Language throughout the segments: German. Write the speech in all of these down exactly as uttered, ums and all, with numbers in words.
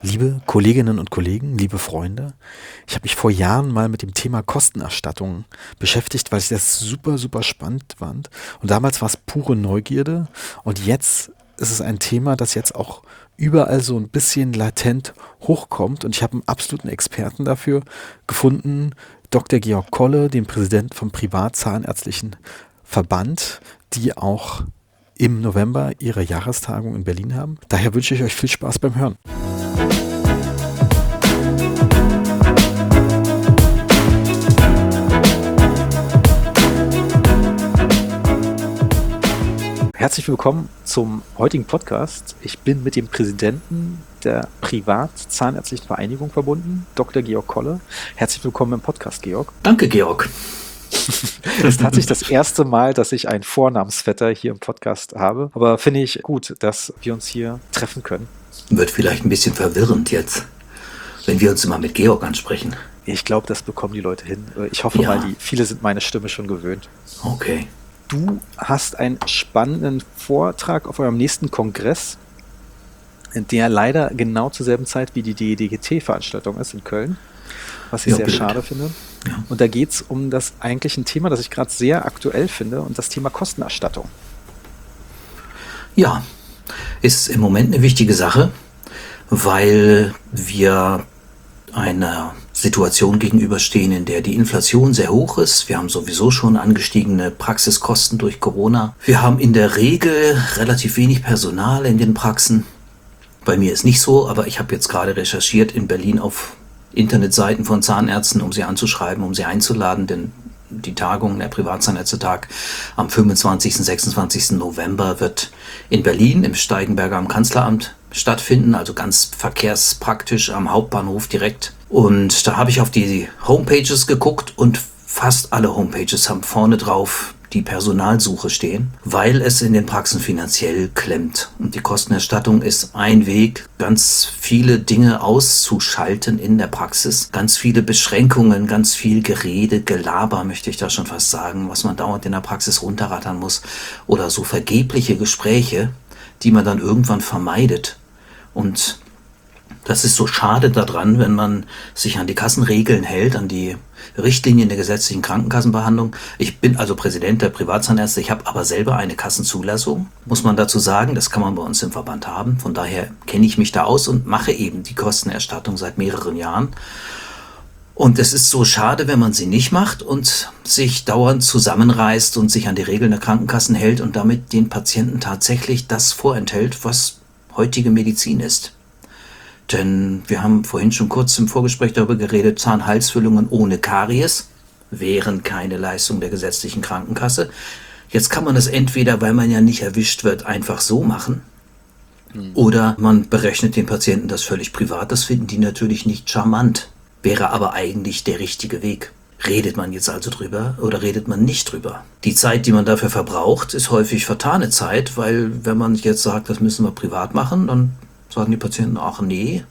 Liebe Kolleginnen und Kollegen, liebe Freunde, ich habe mich vor Jahren mal mit dem Thema Kostenerstattung beschäftigt, weil ich das super, super spannend fand. Und damals war es pure Neugierde. Und jetzt ist es ein Thema, das jetzt auch überall so ein bisschen latent hochkommt. Und ich habe einen absoluten Experten dafür gefunden, Doktor Georg Kolle, den Präsidenten vom Privatzahnärztlichen Verband, die auch im November ihre Jahrestagung in Berlin haben. Daher wünsche ich euch viel Spaß beim Hören. Herzlich willkommen zum heutigen Podcast. Ich bin mit dem Präsidenten der Privatzahnärztlichen Vereinigung verbunden, Doktor Georg Kolle. Herzlich willkommen im Podcast, Georg. Danke, Georg. Es ist tatsächlich das erste Mal, dass ich einen Vornamensvetter hier im Podcast habe. Aber finde ich gut, dass wir uns hier treffen können. Wird vielleicht ein bisschen verwirrend jetzt, wenn wir uns immer mit Georg ansprechen. Ich glaube, das bekommen die Leute hin. Ich hoffe Ja. mal, die, viele sind meine Stimme schon gewöhnt. Okay. Du hast einen spannenden Vortrag auf eurem nächsten Kongress, der leider genau zur selben Zeit wie die D E D G T-Veranstaltung ist in Köln, was ich Ja, sehr blöd. schade finde. Ja. Und da geht es um das eigentlich ein Thema, das ich gerade sehr aktuell finde, und das Thema Kostenerstattung. Ja, ist im Moment eine wichtige Sache, weil wir einer Situation gegenüberstehen, in der die Inflation sehr hoch ist. Wir haben sowieso schon angestiegene Praxiskosten durch Corona. Wir haben in der Regel relativ wenig Personal in den Praxen. Bei mir ist nicht so, aber ich habe jetzt gerade recherchiert in Berlin auf Internetseiten von Zahnärzten, um sie anzuschreiben, um sie einzuladen, denn die Tagung, der Privatzahnärztetag am fünfundzwanzigsten, sechsundzwanzigsten November wird in Berlin im Steigenberger am Kanzleramt stattfinden, also ganz verkehrspraktisch am Hauptbahnhof direkt. Und da habe ich auf die Homepages geguckt und fast alle Homepages haben vorne drauf die Personalsuche stehen, weil es in den Praxen finanziell klemmt. Und die Kostenerstattung ist ein Weg, ganz viele Dinge auszuschalten in der Praxis. Ganz viele Beschränkungen, ganz viel Gerede, Gelaber, möchte ich da schon fast sagen, was man dauernd in der Praxis runterrattern muss. Oder so vergebliche Gespräche, die man dann irgendwann vermeidet. Und das ist so schade daran, wenn man sich an die Kassenregeln hält, an die Richtlinien der gesetzlichen Krankenkassenbehandlung. Ich bin also Präsident der Privatzahnärzte, ich habe aber selber eine Kassenzulassung, muss man dazu sagen. Das kann man bei uns im Verband haben. Von daher kenne ich mich da aus und mache eben die Kostenerstattung seit mehreren Jahren. Und es ist so schade, wenn man sie nicht macht und sich dauernd zusammenreißt und sich an die Regeln der Krankenkassen hält und damit den Patienten tatsächlich das vorenthält, was heutige Medizin ist. Denn wir haben vorhin schon kurz im Vorgespräch darüber geredet, Zahnhalsfüllungen ohne Karies wären keine Leistung der gesetzlichen Krankenkasse. Jetzt kann man es entweder, weil man ja nicht erwischt wird, einfach so machen. Mhm. Oder man berechnet den Patienten das völlig privat. Das finden die natürlich nicht charmant. Wäre aber eigentlich der richtige Weg. Redet man jetzt also drüber oder redet man nicht drüber? Die Zeit, die man dafür verbraucht, ist häufig vertane Zeit, weil wenn man jetzt sagt, das müssen wir privat machen, dann sagen die Patienten, ach nee,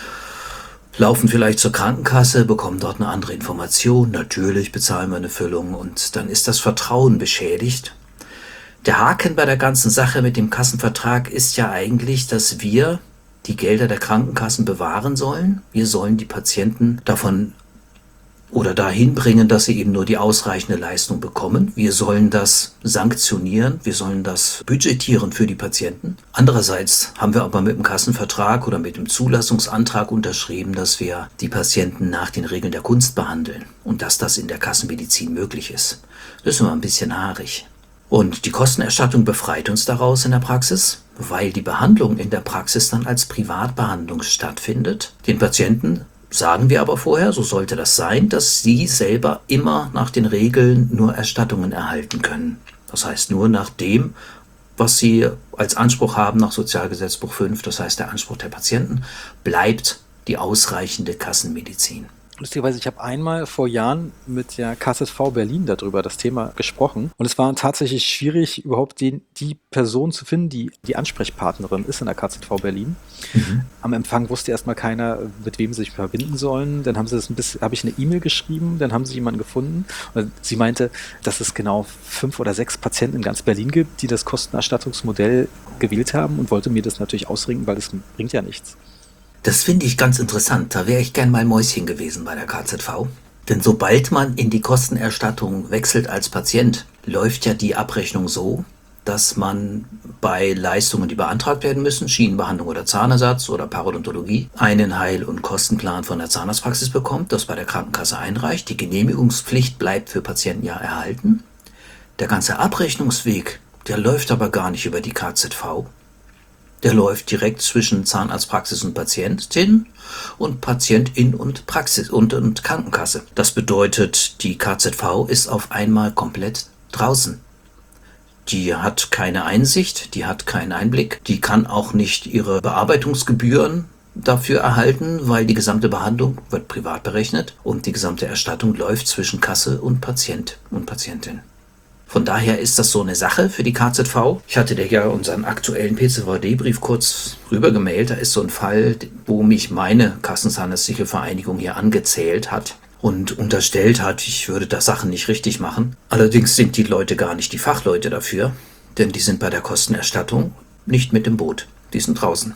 laufen vielleicht zur Krankenkasse, bekommen dort eine andere Information, natürlich bezahlen wir eine Füllung und dann ist das Vertrauen beschädigt. Der Haken bei der ganzen Sache mit dem Kassenvertrag ist ja eigentlich, dass wir die Gelder der Krankenkassen bewahren sollen. Wir sollen die Patienten davon oder dahin bringen, dass sie eben nur die ausreichende Leistung bekommen. Wir sollen das sanktionieren, wir sollen das budgetieren für die Patienten. Andererseits haben wir aber mit dem Kassenvertrag oder mit dem Zulassungsantrag unterschrieben, dass wir die Patienten nach den Regeln der Kunst behandeln und dass das in der Kassenmedizin möglich ist. Das ist immer ein bisschen haarig. Und die Kostenerstattung befreit uns daraus in der Praxis, weil die Behandlung in der Praxis dann als Privatbehandlung stattfindet. Den Patienten sagen wir aber vorher, so sollte das sein, dass sie selber immer nach den Regeln nur Erstattungen erhalten können. Das heißt nur nach dem, was sie als Anspruch haben nach Sozialgesetzbuch fünf, das heißt der Anspruch der Patienten, bleibt die ausreichende Kassenmedizin. Lustigerweise, ich habe einmal vor Jahren mit der K S V Berlin darüber das Thema gesprochen und es war tatsächlich schwierig, überhaupt den, die Person zu finden, die die Ansprechpartnerin ist in der K S V Berlin. Mhm. Am Empfang wusste erstmal keiner, mit wem sie sich verbinden sollen. Dann haben sie das ein bisschen, habe ich eine E-Mail geschrieben, dann haben sie jemanden gefunden. Und sie meinte, dass es genau fünf oder sechs Patienten in ganz Berlin gibt, die das Kostenerstattungsmodell gewählt haben und wollte mir das natürlich ausreden, weil das bringt ja nichts. Das finde ich ganz interessant. Da wäre ich gern mal Mäuschen gewesen bei der K Z V. Denn sobald man in die Kostenerstattung wechselt als Patient, läuft ja die Abrechnung so, dass man bei Leistungen, die beantragt werden müssen, Schienenbehandlung oder Zahnersatz oder Parodontologie, einen Heil- und Kostenplan von der Zahnarztpraxis bekommt, das bei der Krankenkasse einreicht. Die Genehmigungspflicht bleibt für Patienten ja erhalten. Der ganze Abrechnungsweg, der läuft aber gar nicht über die K Z V. Der läuft direkt zwischen Zahnarztpraxis und Patientin und Patientin und Praxis und, und Krankenkasse. Das bedeutet, die K Z V ist auf einmal komplett draußen. Die hat keine Einsicht, die hat keinen Einblick, die kann auch nicht ihre Bearbeitungsgebühren dafür erhalten, weil die gesamte Behandlung wird privat berechnet und die gesamte Erstattung läuft zwischen Kasse und Patient und Patientin. Von daher ist das so eine Sache für die K Z V. Ich hatte dir ja unseren aktuellen P C V D-Brief kurz rübergemailt. Da ist so ein Fall, wo mich meine Kassenzahnärztliche Vereinigung hier angezählt hat und unterstellt hat, ich würde da Sachen nicht richtig machen. Allerdings sind die Leute gar nicht die Fachleute dafür, denn die sind bei der Kostenerstattung nicht mit im Boot. Die sind draußen.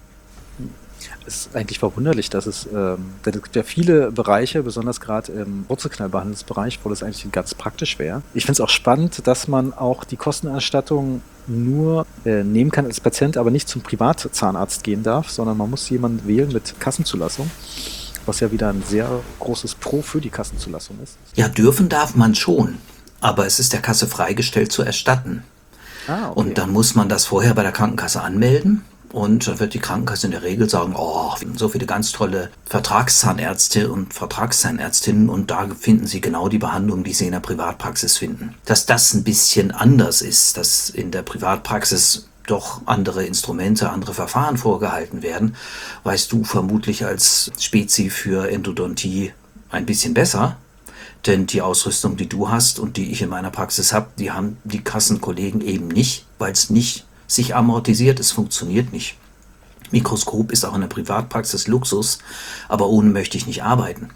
Es ist eigentlich verwunderlich, dass es, ähm, denn es gibt ja viele Bereiche, besonders gerade im Wurzelknallbehandlungsbereich, wo das eigentlich ganz praktisch wäre. Ich finde es auch spannend, dass man auch die Kostenerstattung nur äh, nehmen kann als Patient, aber nicht zum Privatzahnarzt gehen darf, sondern man muss jemanden wählen mit Kassenzulassung, was ja wieder ein sehr großes Pro für die Kassenzulassung ist. Ja, dürfen darf man schon, aber es ist der Kasse freigestellt zu erstatten. Ah, okay. Und dann muss man das vorher bei der Krankenkasse anmelden. Und da wird die Krankenkasse in der Regel sagen, oh, so viele ganz tolle Vertragszahnärzte und Vertragszahnärztinnen und da finden Sie genau die Behandlung, die Sie in der Privatpraxis finden. Dass das ein bisschen anders ist, dass in der Privatpraxis doch andere Instrumente, andere Verfahren vorgehalten werden, weißt du vermutlich als Spezi für Endodontie ein bisschen besser. Denn die Ausrüstung, die du hast und die ich in meiner Praxis habe, die haben die Kassenkollegen eben nicht, weil es nicht sich amortisiert, es funktioniert nicht. Mikroskop ist auch in der Privatpraxis Luxus, aber ohne möchte ich nicht arbeiten.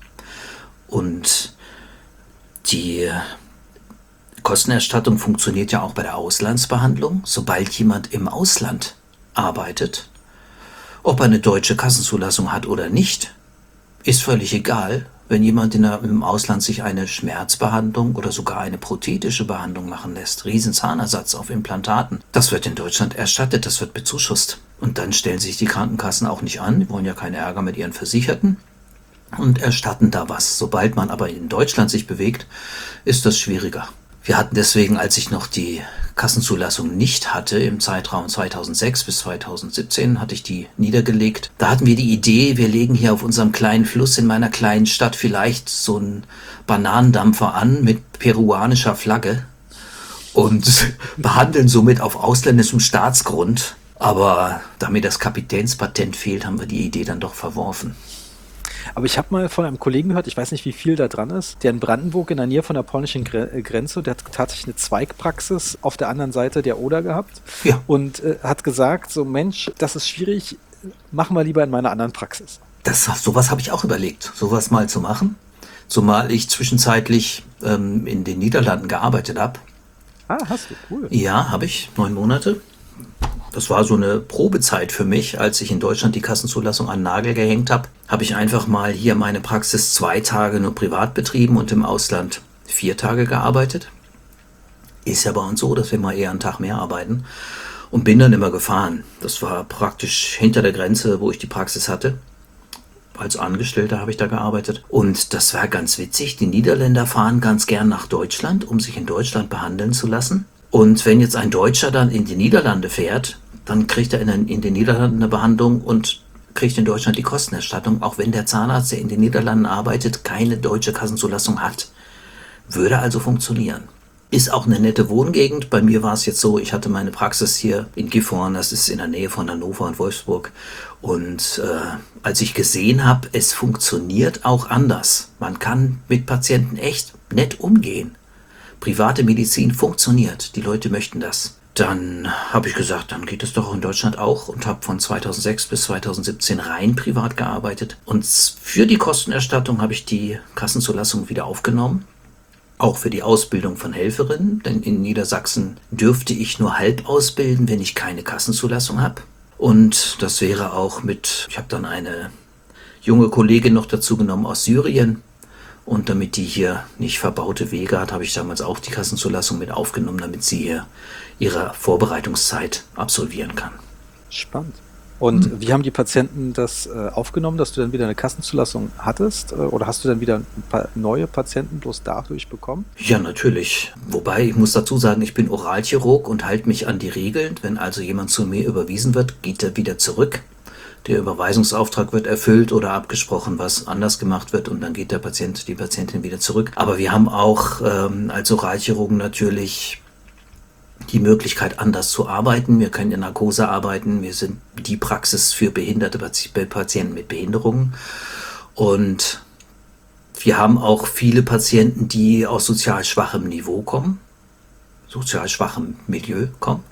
Und die Kostenerstattung funktioniert ja auch bei der Auslandsbehandlung. Sobald jemand im Ausland arbeitet, ob er eine deutsche Kassenzulassung hat oder nicht, ist völlig egal. Wenn jemand in der, im Ausland sich eine Schmerzbehandlung oder sogar eine prothetische Behandlung machen lässt, Riesenzahnersatz auf Implantaten, das wird in Deutschland erstattet, das wird bezuschusst. Und dann stellen sich die Krankenkassen auch nicht an, die wollen ja keinen Ärger mit ihren Versicherten und erstatten da was. Sobald man aber in Deutschland sich bewegt, ist das schwieriger. Wir hatten deswegen, als ich noch die Kassenzulassung nicht hatte, im Zeitraum zweitausendsechs bis zweitausendsiebzehn hatte ich die niedergelegt. Da hatten wir die Idee, wir legen hier auf unserem kleinen Fluss in meiner kleinen Stadt vielleicht so einen Bananendampfer an mit peruanischer Flagge und behandeln somit auf ausländischem Staatsgrund. Aber da mir das Kapitänspatent fehlt, haben wir die Idee dann doch verworfen. Aber ich habe mal von einem Kollegen gehört, ich weiß nicht, wie viel da dran ist, der in Brandenburg in der Nähe von der polnischen Gre- Grenze, der hat tatsächlich eine Zweigpraxis auf der anderen Seite der Oder gehabt Ja. und äh, hat gesagt, so Mensch, das ist schwierig, machen wir lieber in meiner anderen Praxis. Das, sowas habe ich auch überlegt, sowas mal zu machen. Zumal ich zwischenzeitlich ähm, in den Niederlanden gearbeitet habe. Ah, hast du, cool. Ja, habe ich, neun Monate. Das war so eine Probezeit für mich, als ich in Deutschland die Kassenzulassung an den Nagel gehängt habe. Habe ich einfach mal hier meine Praxis zwei Tage nur privat betrieben und im Ausland vier Tage gearbeitet. Ist ja bei uns so, dass wir mal eher einen Tag mehr arbeiten. Und bin dann immer gefahren. Das war praktisch hinter der Grenze, wo ich die Praxis hatte. Als Angestellter habe ich da gearbeitet. Und das war ganz witzig. Die Niederländer fahren ganz gern nach Deutschland, um sich in Deutschland behandeln zu lassen. Und wenn jetzt ein Deutscher dann in die Niederlande fährt, dann kriegt er in den, in den Niederlanden eine Behandlung und kriegt in Deutschland die Kostenerstattung, auch wenn der Zahnarzt, der in den Niederlanden arbeitet, keine deutsche Kassenzulassung hat. Würde also funktionieren. Ist auch eine nette Wohngegend. Bei mir war es jetzt so, ich hatte meine Praxis hier in Gifhorn, das ist in der Nähe von Hannover und Wolfsburg. Und äh, als ich gesehen habe, es funktioniert auch anders. Man kann mit Patienten echt nett umgehen. Private Medizin funktioniert, die Leute möchten das. Dann habe ich gesagt, dann geht es doch in Deutschland auch und habe von zweitausendsechs bis zweitausendsiebzehn rein privat gearbeitet. Und für die Kostenerstattung habe ich die Kassenzulassung wieder aufgenommen. Auch für die Ausbildung von Helferinnen, denn in Niedersachsen dürfte ich nur halb ausbilden, wenn ich keine Kassenzulassung habe. Und das wäre auch mit, ich habe dann eine junge Kollegin noch dazu genommen aus Syrien. Und damit die hier nicht verbaute Wege hat, habe ich damals auch die Kassenzulassung mit aufgenommen, damit sie hier ihre Vorbereitungszeit absolvieren kann. Spannend. Und Hm. wie haben die Patienten das äh, aufgenommen, dass du dann wieder eine Kassenzulassung hattest? Äh, oder hast du dann wieder ein paar neue Patienten bloß dadurch bekommen? Ja, natürlich. Wobei, ich muss dazu sagen, ich bin Oralchirurg und halte mich an die Regeln. Wenn also jemand zu mir überwiesen wird, geht er wieder zurück. Der Überweisungsauftrag wird erfüllt oder abgesprochen, was anders gemacht wird, und dann geht der Patient, die Patientin wieder zurück. Aber wir haben auch ähm, als Oralchirurgen natürlich die Möglichkeit, anders zu arbeiten. Wir können in Narkose arbeiten. Wir sind die Praxis für behinderte Patienten mit Behinderungen. Und wir haben auch viele Patienten, die aus sozial schwachem Niveau kommen, sozial schwachem Milieu kommen,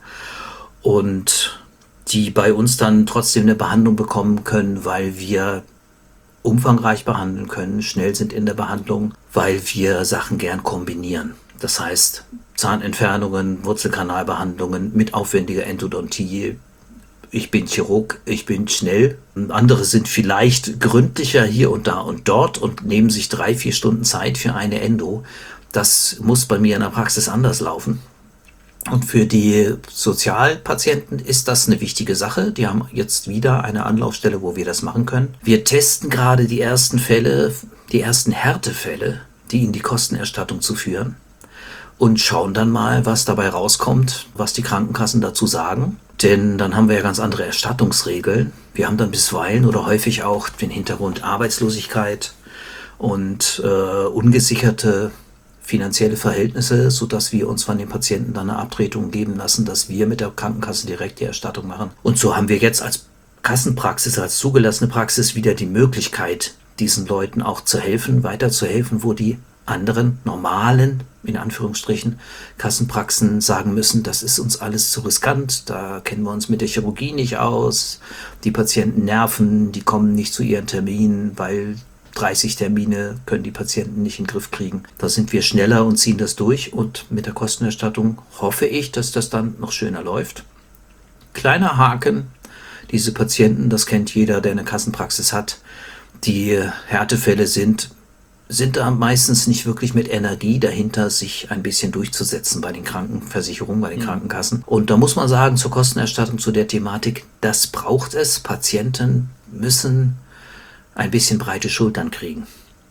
und die bei uns dann trotzdem eine Behandlung bekommen können, weil wir umfangreich behandeln können, schnell sind in der Behandlung, weil wir Sachen gern kombinieren. Das heißt, Zahnentfernungen, Wurzelkanalbehandlungen mit aufwendiger Endodontie. Ich bin Chirurg, ich bin schnell. Andere sind vielleicht gründlicher hier und da und dort und nehmen sich drei, vier Stunden Zeit für eine Endo. Das muss bei mir in der Praxis anders laufen. Und für die Sozialpatienten ist das eine wichtige Sache. Die haben jetzt wieder eine Anlaufstelle, wo wir das machen können. Wir testen gerade die ersten Fälle, die ersten Härtefälle, die in die Kostenerstattung zu führen. Und schauen dann mal, was dabei rauskommt, was die Krankenkassen dazu sagen. Denn dann haben wir ja ganz andere Erstattungsregeln. Wir haben dann bisweilen oder häufig auch den Hintergrund Arbeitslosigkeit und äh, ungesicherte finanzielle Verhältnisse, sodass wir uns von den Patienten dann eine Abtretung geben lassen, dass wir mit der Krankenkasse direkt die Erstattung machen. Und so haben wir jetzt als Kassenpraxis, als zugelassene Praxis wieder die Möglichkeit, diesen Leuten auch zu helfen, weiterzuhelfen, wo die anderen normalen, in Anführungsstrichen, Kassenpraxen sagen müssen, das ist uns alles zu riskant, da kennen wir uns mit der Chirurgie nicht aus, die Patienten nerven, die kommen nicht zu ihren Terminen, weil dreißig Termine können die Patienten nicht in den Griff kriegen. Da sind wir schneller und ziehen das durch, und mit der Kostenerstattung hoffe ich, dass das dann noch schöner läuft. Kleiner Haken, diese Patienten, das kennt jeder, der eine Kassenpraxis hat, die Härtefälle sind, sind da meistens nicht wirklich mit Energie dahinter, sich ein bisschen durchzusetzen bei den Krankenversicherungen, bei den mhm. Krankenkassen. Und da muss man sagen, zur Kostenerstattung, zu der Thematik, das braucht es. Patienten müssen ein bisschen breite Schultern kriegen.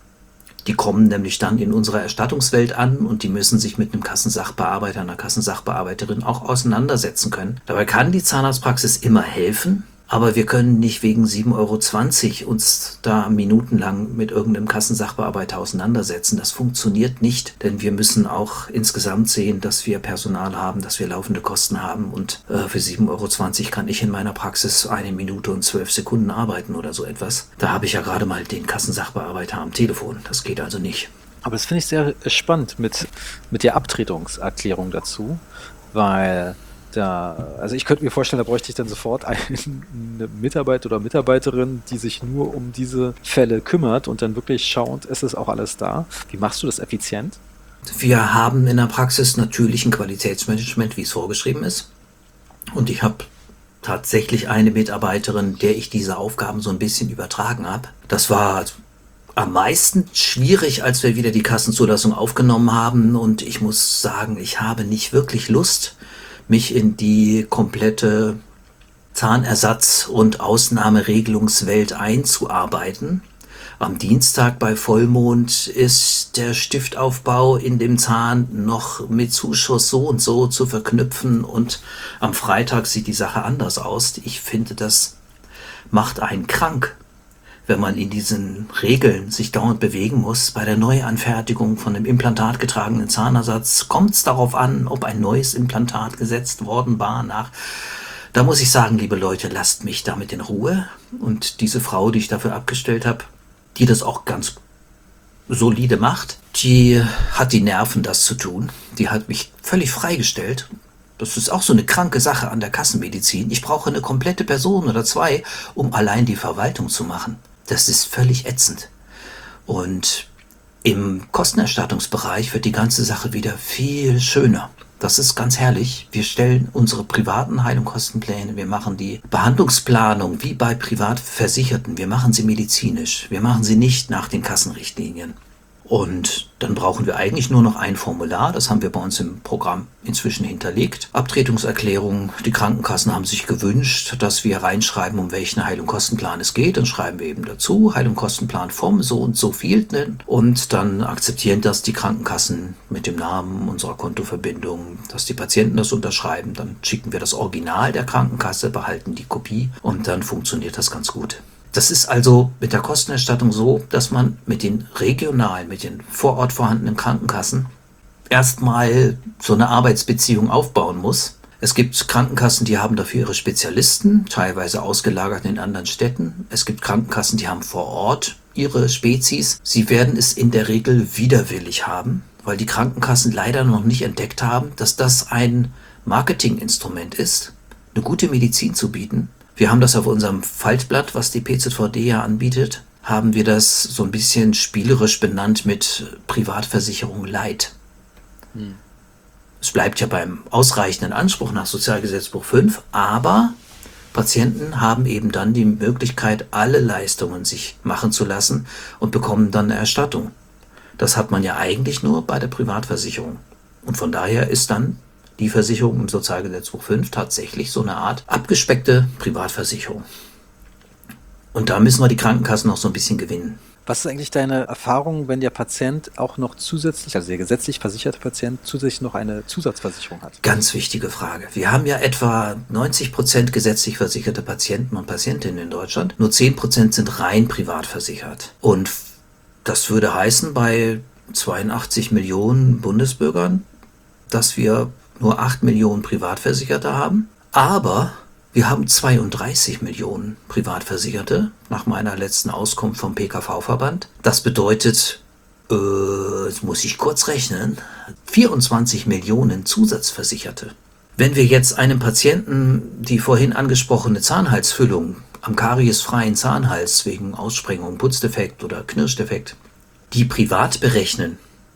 Die kommen nämlich dann in unserer Erstattungswelt an und die müssen sich mit einem Kassensachbearbeiter, einer Kassensachbearbeiterin auch auseinandersetzen können. Dabei kann die Zahnarztpraxis immer helfen, aber wir können nicht wegen sieben Euro zwanzig uns da minutenlang mit irgendeinem Kassensachbearbeiter auseinandersetzen. Das funktioniert nicht, denn wir müssen auch insgesamt sehen, dass wir Personal haben, dass wir laufende Kosten haben, und äh, für sieben Euro zwanzig kann ich in meiner Praxis eine Minute und zwölf Sekunden arbeiten oder so etwas. Da habe ich ja gerade mal den Kassensachbearbeiter am Telefon. Das geht also nicht. Aber das finde ich sehr spannend mit, mit der Abtretungserklärung dazu, weil da, also ich könnte mir vorstellen, da bräuchte ich dann sofort eine Mitarbeiter oder Mitarbeiterin, die sich nur um diese Fälle kümmert und dann wirklich schaut, ist es auch alles da. Wie machst du das effizient? Wir haben in der Praxis natürlich ein Qualitätsmanagement, wie es vorgeschrieben ist. Und ich habe tatsächlich eine Mitarbeiterin, der ich diese Aufgaben so ein bisschen übertragen habe. Das war am meisten schwierig, als wir wieder die Kassenzulassung aufgenommen haben. Und ich muss sagen, ich habe nicht wirklich Lust, mich in die komplette Zahnersatz- und Ausnahmeregelungswelt einzuarbeiten. Am Dienstag bei Vollmond ist der Stiftaufbau in dem Zahn noch mit Zuschuss so und so zu verknüpfen, und am Freitag sieht die Sache anders aus. Ich finde, das macht einen krank, wenn man in diesen Regeln sich dauernd bewegen muss. Bei der Neuanfertigung von einem implantatgetragenen Zahnersatz kommt es darauf an, ob ein neues Implantat gesetzt worden war. Nach. Da muss ich sagen, liebe Leute, lasst mich damit in Ruhe. Und diese Frau, die ich dafür abgestellt habe, die das auch ganz solide macht, die hat die Nerven, das zu tun. Die hat mich völlig freigestellt. Das ist auch so eine kranke Sache an der Kassenmedizin. Ich brauche eine komplette Person oder zwei, um allein die Verwaltung zu machen. Das ist völlig ätzend. Und im Kostenerstattungsbereich wird die ganze Sache wieder viel schöner. Das ist ganz herrlich. Wir stellen unsere privaten Heilungskostenpläne, wir machen die Behandlungsplanung wie bei Privatversicherten. Wir machen sie medizinisch. Wir machen sie nicht nach den Kassenrichtlinien. Und dann brauchen wir eigentlich nur noch ein Formular, das haben wir bei uns im Programm inzwischen hinterlegt. Abtretungserklärung, die Krankenkassen haben sich gewünscht, dass wir reinschreiben, um welchen Heilungskostenplan es geht. Dann schreiben wir eben dazu, Heilungskostenplan vom so und so vielten. Und dann akzeptieren das die Krankenkassen mit dem Namen unserer Kontoverbindung, dass die Patienten das unterschreiben. Dann schicken wir das Original der Krankenkasse, behalten die Kopie und dann funktioniert das ganz gut. Das ist also mit der Kostenerstattung so, dass man mit den regionalen, mit den vor Ort vorhandenen Krankenkassen erstmal so eine Arbeitsbeziehung aufbauen muss. Es gibt Krankenkassen, die haben dafür ihre Spezialisten, teilweise ausgelagert in anderen Städten. Es gibt Krankenkassen, die haben vor Ort ihre Spezies. Sie werden es in der Regel widerwillig haben, weil die Krankenkassen leider noch nicht entdeckt haben, dass das ein Marketinginstrument ist, eine gute Medizin zu bieten. Wir haben das auf unserem Faltblatt, was die P Z V D ja anbietet, haben wir das so ein bisschen spielerisch benannt mit Privatversicherung Light. Hm. Es bleibt ja beim ausreichenden Anspruch nach Sozialgesetzbuch fünf, aber Patienten haben eben dann die Möglichkeit, alle Leistungen sich machen zu lassen und bekommen dann eine Erstattung. Das hat man ja eigentlich nur bei der Privatversicherung. Und von daher ist dann die Versicherung im Sozialgesetzbuch fünf tatsächlich so eine Art abgespeckte Privatversicherung. Und da müssen wir die Krankenkassen noch so ein bisschen gewinnen. Was ist eigentlich deine Erfahrung, wenn der Patient auch noch zusätzlich, also der gesetzlich versicherte Patient, zusätzlich noch eine Zusatzversicherung hat? Ganz wichtige Frage. Wir haben ja etwa neunzig Prozent gesetzlich versicherte Patienten und Patientinnen in Deutschland. Nur zehn Prozent sind rein privat versichert. Und das würde heißen, bei zweiundachtzig Millionen Bundesbürgern, dass wir nur acht Millionen Privatversicherte haben, aber wir haben zweiunddreißig Millionen Privatversicherte, nach meiner letzten Auskunft vom P K V-Verband. Das bedeutet, äh, jetzt muss ich kurz rechnen, vierundzwanzig Millionen Zusatzversicherte. Wenn wir jetzt einem Patienten die vorhin angesprochene Zahnhalsfüllung am kariesfreien Zahnhals wegen Aussprengung, Putzdefekt oder Knirschdefekt, die privat berechnen,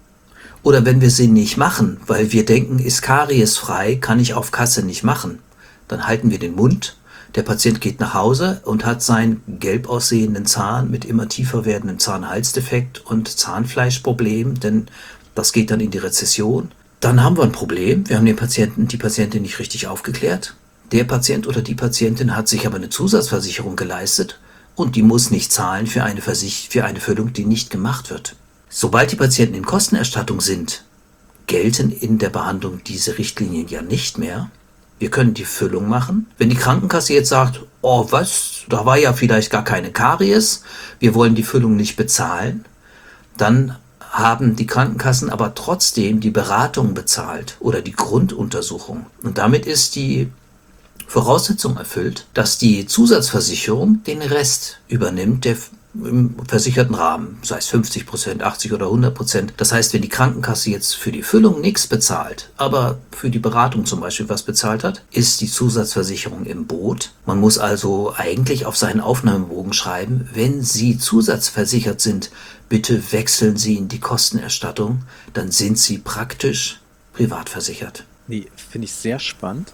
oder wenn wir sie nicht machen, weil wir denken, ist kariesfrei, kann ich auf Kasse nicht machen, dann halten wir den Mund, der Patient geht nach Hause und hat seinen gelb aussehenden Zahn mit immer tiefer werdendem Zahnhalsdefekt und Zahnfleischproblem, denn das geht dann in die Rezession. Dann haben wir ein Problem, wir haben den Patienten, die Patientin nicht richtig aufgeklärt. Der Patient oder die Patientin hat sich aber eine Zusatzversicherung geleistet und die muss nicht zahlen für eine, Versich- für eine Füllung, die nicht gemacht wird. Sobald die Patienten in Kostenerstattung sind, gelten in der Behandlung diese Richtlinien ja nicht mehr. Wir können die Füllung machen. Wenn die Krankenkasse jetzt sagt, oh was, da war ja vielleicht gar keine Karies, wir wollen die Füllung nicht bezahlen, dann haben die Krankenkassen aber trotzdem die Beratung bezahlt oder die Grunduntersuchung. Und damit ist die Voraussetzung erfüllt, dass die Zusatzversicherung den Rest übernimmt, der im versicherten Rahmen, sei es fünfzig Prozent, achtzig oder hundert Prozent. Das heißt, wenn die Krankenkasse jetzt für die Füllung nichts bezahlt, aber für die Beratung zum Beispiel was bezahlt hat, ist die Zusatzversicherung im Boot. Man muss also eigentlich auf seinen Aufnahmebogen schreiben, wenn Sie zusatzversichert sind, bitte wechseln Sie in die Kostenerstattung, dann sind Sie praktisch privat versichert. Nee, finde ich sehr spannend.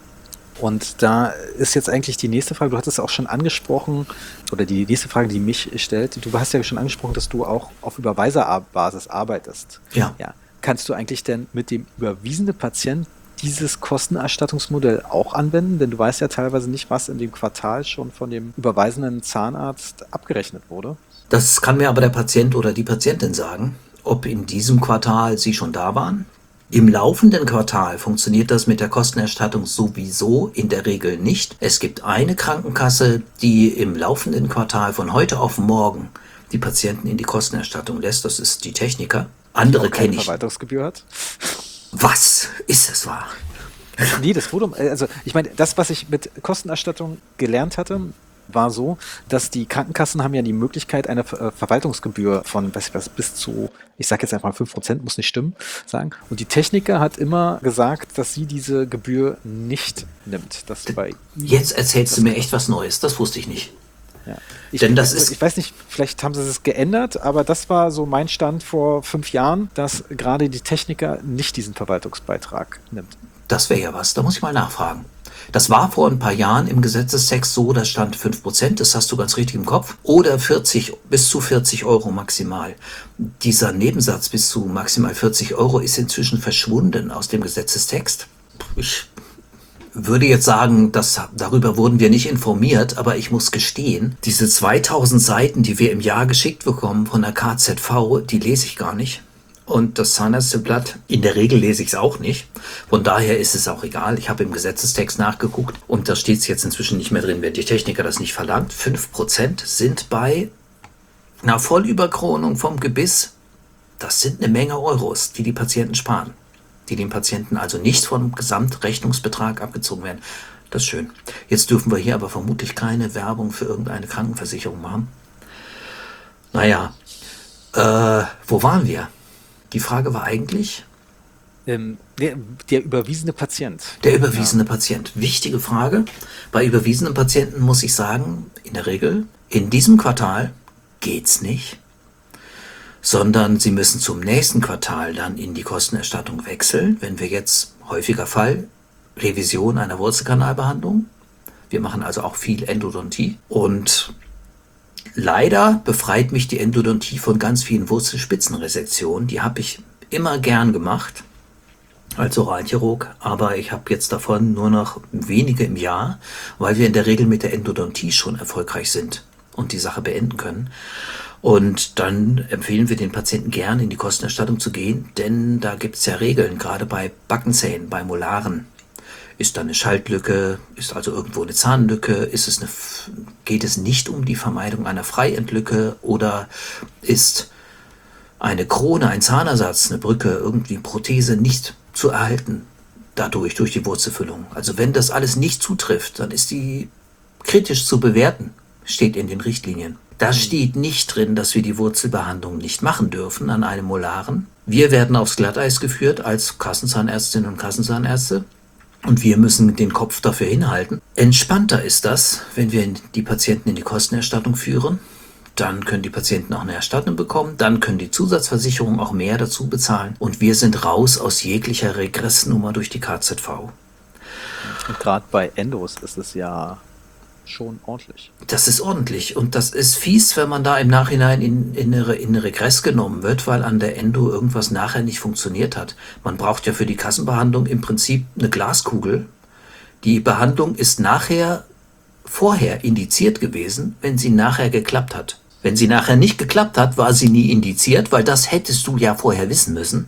Und da ist jetzt eigentlich die nächste Frage, du hattest es auch schon angesprochen, oder die nächste Frage, die mich stellt, du hast ja schon angesprochen, dass du auch auf Überweiserbasis arbeitest. Ja. Ja. Kannst du eigentlich denn mit dem überwiesenen Patient dieses Kostenerstattungsmodell auch anwenden? Denn du weißt ja teilweise nicht, was in dem Quartal schon von dem überweisenden Zahnarzt abgerechnet wurde. Das kann mir aber der Patient oder die Patientin sagen, ob in diesem Quartal sie schon da waren. Im laufenden Quartal funktioniert das mit der Kostenerstattung sowieso in der Regel nicht. Es gibt eine Krankenkasse, die im laufenden Quartal von heute auf morgen die Patienten in die Kostenerstattung lässt. Das ist die Techniker. Andere kenne ich. Verwaltungsgebühr hat? Was? Ist es wahr? Nee, das wurde, also ich meine, das, was ich mit Kostenerstattung gelernt hatte, war so, dass die Krankenkassen haben ja die Möglichkeit, eine Ver- Verwaltungsgebühr von was, was, bis zu, ich sage jetzt einfach mal fünf Prozent, muss nicht stimmen, sagen. Und die Techniker hat immer gesagt, dass sie diese Gebühr nicht nimmt. Dass bei Jetzt erzählst du mir echt was Neues, das wusste ich nicht. Ja. Ich, Denn das also, ist ich weiß nicht, vielleicht haben sie es geändert, aber das war so mein Stand vor fünf Jahren, dass gerade die Techniker nicht diesen Verwaltungsbeitrag nimmt. Das wäre ja was, da muss ich mal nachfragen. Das war vor ein paar Jahren im Gesetzestext so, da stand fünf Prozent, das hast du ganz richtig im Kopf, oder vierzig, bis zu vierzig Euro maximal. Dieser Nebensatz bis zu maximal vierzig Euro ist inzwischen verschwunden aus dem Gesetzestext. Ich würde jetzt sagen, dass, darüber wurden wir nicht informiert, aber ich muss gestehen, diese zweitausend Seiten, die wir im Jahr geschickt bekommen von der K Z V, die lese ich gar nicht. Und das Zahnärzteblatt, in der Regel lese ich es auch nicht. Von daher ist es auch egal. Ich habe im Gesetzestext nachgeguckt und da steht es jetzt inzwischen nicht mehr drin, wenn die Techniker das nicht verlangt. fünf Prozent sind bei einer Vollüberkronung vom Gebiss, das sind eine Menge Euros, die die Patienten sparen. Die dem Patienten also nicht vom Gesamtrechnungsbetrag abgezogen werden. Das ist schön. Jetzt dürfen wir hier aber vermutlich keine Werbung für irgendeine Krankenversicherung machen. Naja, äh, wo waren wir? Die Frage war eigentlich? Ähm, der, der überwiesene Patient. Der überwiesene ja. Patient. Wichtige Frage. Bei überwiesenen Patienten muss ich sagen, in der Regel, in diesem Quartal geht's nicht, sondern sie müssen zum nächsten Quartal dann in die Kostenerstattung wechseln. Wenn wir jetzt, häufiger Fall, Revision einer Wurzelkanalbehandlung. Wir machen also auch viel Endodontie und leider befreit mich die Endodontie von ganz vielen Wurzelspitzenresektionen. Die habe ich immer gern gemacht als Oralchirurg, aber ich habe jetzt davon nur noch wenige im Jahr, weil wir in der Regel mit der Endodontie schon erfolgreich sind und die Sache beenden können. Und dann empfehlen wir den Patienten gern in die Kostenerstattung zu gehen, denn da gibt es ja Regeln, gerade bei Backenzähnen, bei Molaren. Ist da eine Schaltlücke, ist also irgendwo eine Zahnlücke, ist es eine, geht es nicht um die Vermeidung einer Freiendlücke oder ist eine Krone, ein Zahnersatz, eine Brücke, irgendwie Prothese nicht zu erhalten dadurch, durch die Wurzelfüllung. Also wenn das alles nicht zutrifft, dann ist die kritisch zu bewerten, steht in den Richtlinien. Da steht nicht drin, dass wir die Wurzelbehandlung nicht machen dürfen an einem Molaren. Wir werden aufs Glatteis geführt als Kassenzahnärztinnen und Kassenzahnärzte. Und wir müssen den Kopf dafür hinhalten. Entspannter ist das, wenn wir die Patienten in die Kostenerstattung führen. Dann können die Patienten auch eine Erstattung bekommen. Dann können die Zusatzversicherungen auch mehr dazu bezahlen. Und wir sind raus aus jeglicher Regressnummer durch die K Z V. Und gerade bei Endos ist es ja schon ordentlich. Das ist ordentlich. Und das ist fies, wenn man da im Nachhinein in, in, eine, in eine Regress genommen wird, weil an der Endo irgendwas nachher nicht funktioniert hat. Man braucht ja für die Kassenbehandlung im Prinzip eine Glaskugel. Die Behandlung ist nachher, vorher indiziert gewesen, wenn sie nachher geklappt hat. Wenn sie nachher nicht geklappt hat, war sie nie indiziert, weil das hättest du ja vorher wissen müssen.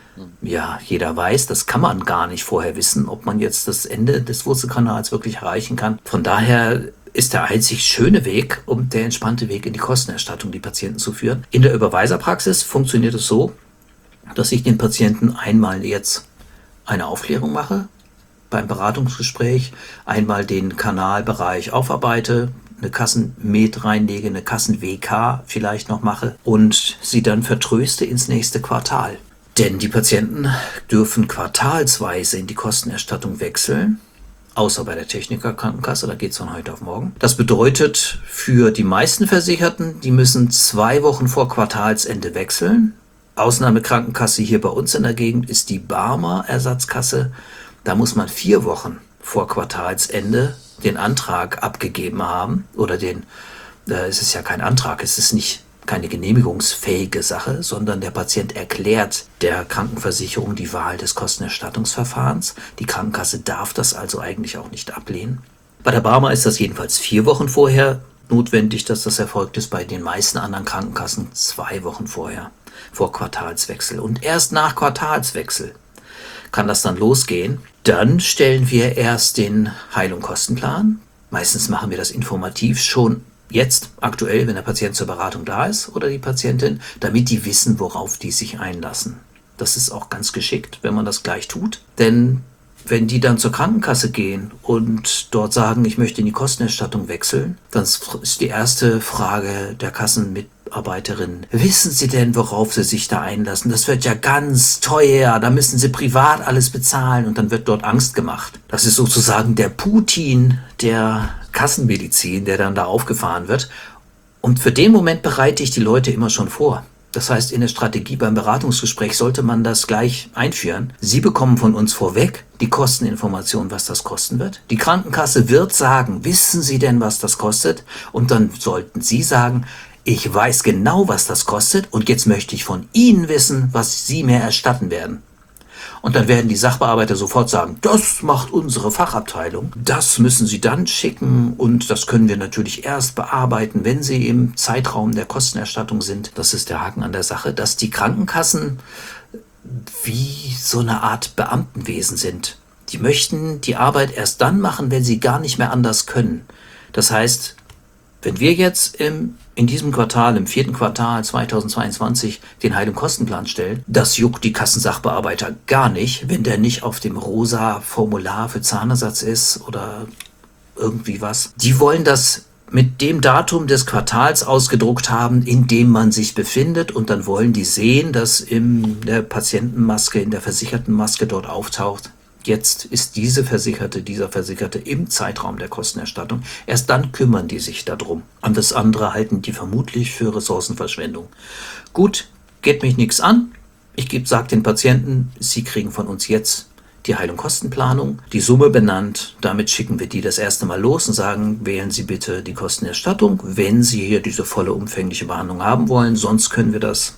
Ja, jeder weiß, das kann man gar nicht vorher wissen, ob man jetzt das Ende des Wurzelkanals wirklich erreichen kann. Von daher ist der einzig schöne Weg und der entspannte Weg in die Kostenerstattung, die Patienten zu führen. In der Überweiserpraxis funktioniert es so, dass ich den Patienten einmal jetzt eine Aufklärung mache, beim Beratungsgespräch einmal den Kanalbereich aufarbeite, eine Kassenmet reinlege, eine Kassen-W K vielleicht noch mache und sie dann vertröste ins nächste Quartal. Denn die Patienten dürfen quartalsweise in die Kostenerstattung wechseln, außer bei der Technikerkrankenkasse, da geht es von heute auf morgen. Das bedeutet für die meisten Versicherten, die müssen zwei Wochen vor Quartalsende wechseln. Ausnahmekrankenkasse hier bei uns in der Gegend ist die Barmer Ersatzkasse. Da muss man vier Wochen vor Quartalsende den Antrag abgegeben haben. Oder den, äh, es ist ja kein Antrag, es ist nicht keine genehmigungsfähige Sache, sondern der Patient erklärt der Krankenversicherung die Wahl des Kostenerstattungsverfahrens. Die Krankenkasse darf das also eigentlich auch nicht ablehnen. Bei der Barmer ist das jedenfalls vier Wochen vorher notwendig, dass das erfolgt ist. Bei den meisten anderen Krankenkassen zwei Wochen vorher, vor Quartalswechsel. Und erst nach Quartalswechsel kann das dann losgehen. Dann stellen wir erst den Heil- und Kostenplan. Meistens machen wir das informativ schon jetzt, aktuell, wenn der Patient zur Beratung da ist oder die Patientin, damit die wissen, worauf die sich einlassen. Das ist auch ganz geschickt, wenn man das gleich tut. Denn wenn die dann zur Krankenkasse gehen und dort sagen, ich möchte in die Kostenerstattung wechseln, dann ist die erste Frage der Kassenmitarbeiterin, wissen Sie denn, worauf Sie sich da einlassen? Das wird ja ganz teuer, da müssen Sie privat alles bezahlen und dann wird dort Angst gemacht. Das ist sozusagen der Putin der Kassenmedizin, der dann da aufgefahren wird. Und für den Moment bereite ich die Leute immer schon vor. Das heißt, in der Strategie beim Beratungsgespräch sollte man das gleich einführen. Sie bekommen von uns vorweg die Kosteninformation, was das kosten wird. Die Krankenkasse wird sagen, wissen Sie denn, was das kostet? Und dann sollten Sie sagen, ich weiß genau, was das kostet und jetzt möchte ich von Ihnen wissen, was Sie mir erstatten werden. Und dann werden die Sachbearbeiter sofort sagen, das macht unsere Fachabteilung. Das müssen Sie dann schicken und das können wir natürlich erst bearbeiten, wenn Sie im Zeitraum der Kostenerstattung sind. Das ist der Haken an der Sache, dass die Krankenkassen wie so eine Art Beamtenwesen sind. Die möchten die Arbeit erst dann machen, wenn sie gar nicht mehr anders können. Das heißt, wenn wir jetzt im, in diesem Quartal, im vierten Quartal zweitausendzweiundzwanzig den Heilung-Kostenplan stellen, das juckt die Kassensachbearbeiter gar nicht, wenn der nicht auf dem rosa Formular für Zahnersatz ist oder irgendwie was. Die wollen das mit dem Datum des Quartals ausgedruckt haben, in dem man sich befindet und dann wollen die sehen, dass in der Patientenmaske, in der Versichertenmaske dort auftaucht, jetzt ist diese Versicherte, dieser Versicherte im Zeitraum der Kostenerstattung. Erst dann kümmern die sich darum. An das andere halten die vermutlich für Ressourcenverschwendung. Gut, geht mich nichts an. Ich sage den Patienten, sie kriegen von uns jetzt die Heilung-Kostenplanung, die Summe benannt. Damit schicken wir die das erste Mal los und sagen, wählen Sie bitte die Kostenerstattung, wenn Sie hier diese volle umfängliche Behandlung haben wollen. Sonst können wir das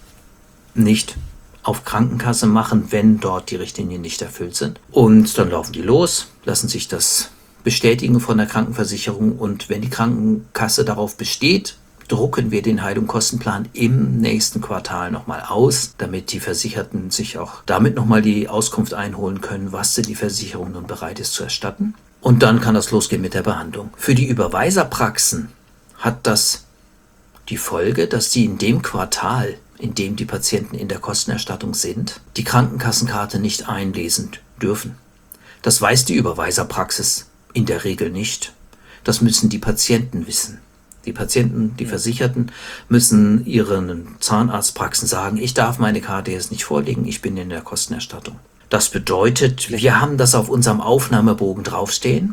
nicht auf Krankenkasse machen, wenn dort die Richtlinien nicht erfüllt sind. Und dann laufen die los, lassen sich das bestätigen von der Krankenversicherung und wenn die Krankenkasse darauf besteht, drucken wir den Heilung-Kostenplan im nächsten Quartal nochmal aus, damit die Versicherten sich auch damit nochmal die Auskunft einholen können, was denn die Versicherung nun bereit ist zu erstatten. Und dann kann das losgehen mit der Behandlung. Für die Überweiserpraxen hat das die Folge, dass die in dem Quartal, in dem die Patienten in der Kostenerstattung sind, die Krankenkassenkarte nicht einlesen dürfen. Das weiß die Überweiserpraxis in der Regel nicht. Das müssen die Patienten wissen. Die Patienten, die Versicherten müssen ihren Zahnarztpraxen sagen, ich darf meine Karte jetzt nicht vorlegen, ich bin in der Kostenerstattung. Das bedeutet, wir haben das auf unserem Aufnahmebogen draufstehen.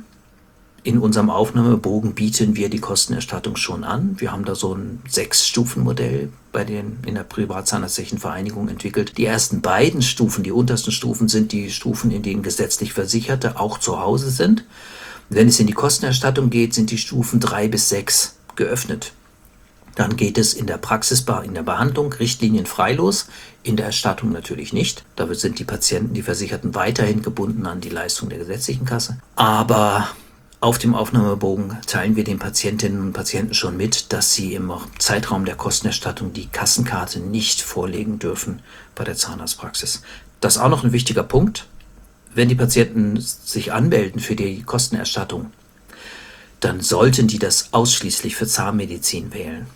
In unserem Aufnahmebogen bieten wir die Kostenerstattung schon an. Wir haben da so ein Sechs-Stufen-Modell bei den in der Privatzahnärztlichen Vereinigung entwickelt. Die ersten beiden Stufen, die untersten Stufen, sind die Stufen, in denen gesetzlich Versicherte auch zu Hause sind. Wenn es in die Kostenerstattung geht, sind die Stufen drei bis sechs geöffnet. Dann geht es in der Praxis, in der Behandlung richtlinienfrei los, in der Erstattung natürlich nicht. Da sind die Patienten, die Versicherten weiterhin gebunden an die Leistung der gesetzlichen Kasse. Aber auf dem Aufnahmebogen teilen wir den Patientinnen und Patienten schon mit, dass sie im Zeitraum der Kostenerstattung die Kassenkarte nicht vorlegen dürfen bei der Zahnarztpraxis. Das ist auch noch ein wichtiger Punkt. Wenn die Patienten sich anmelden für die Kostenerstattung, dann sollten die das ausschließlich für Zahnmedizin wählen.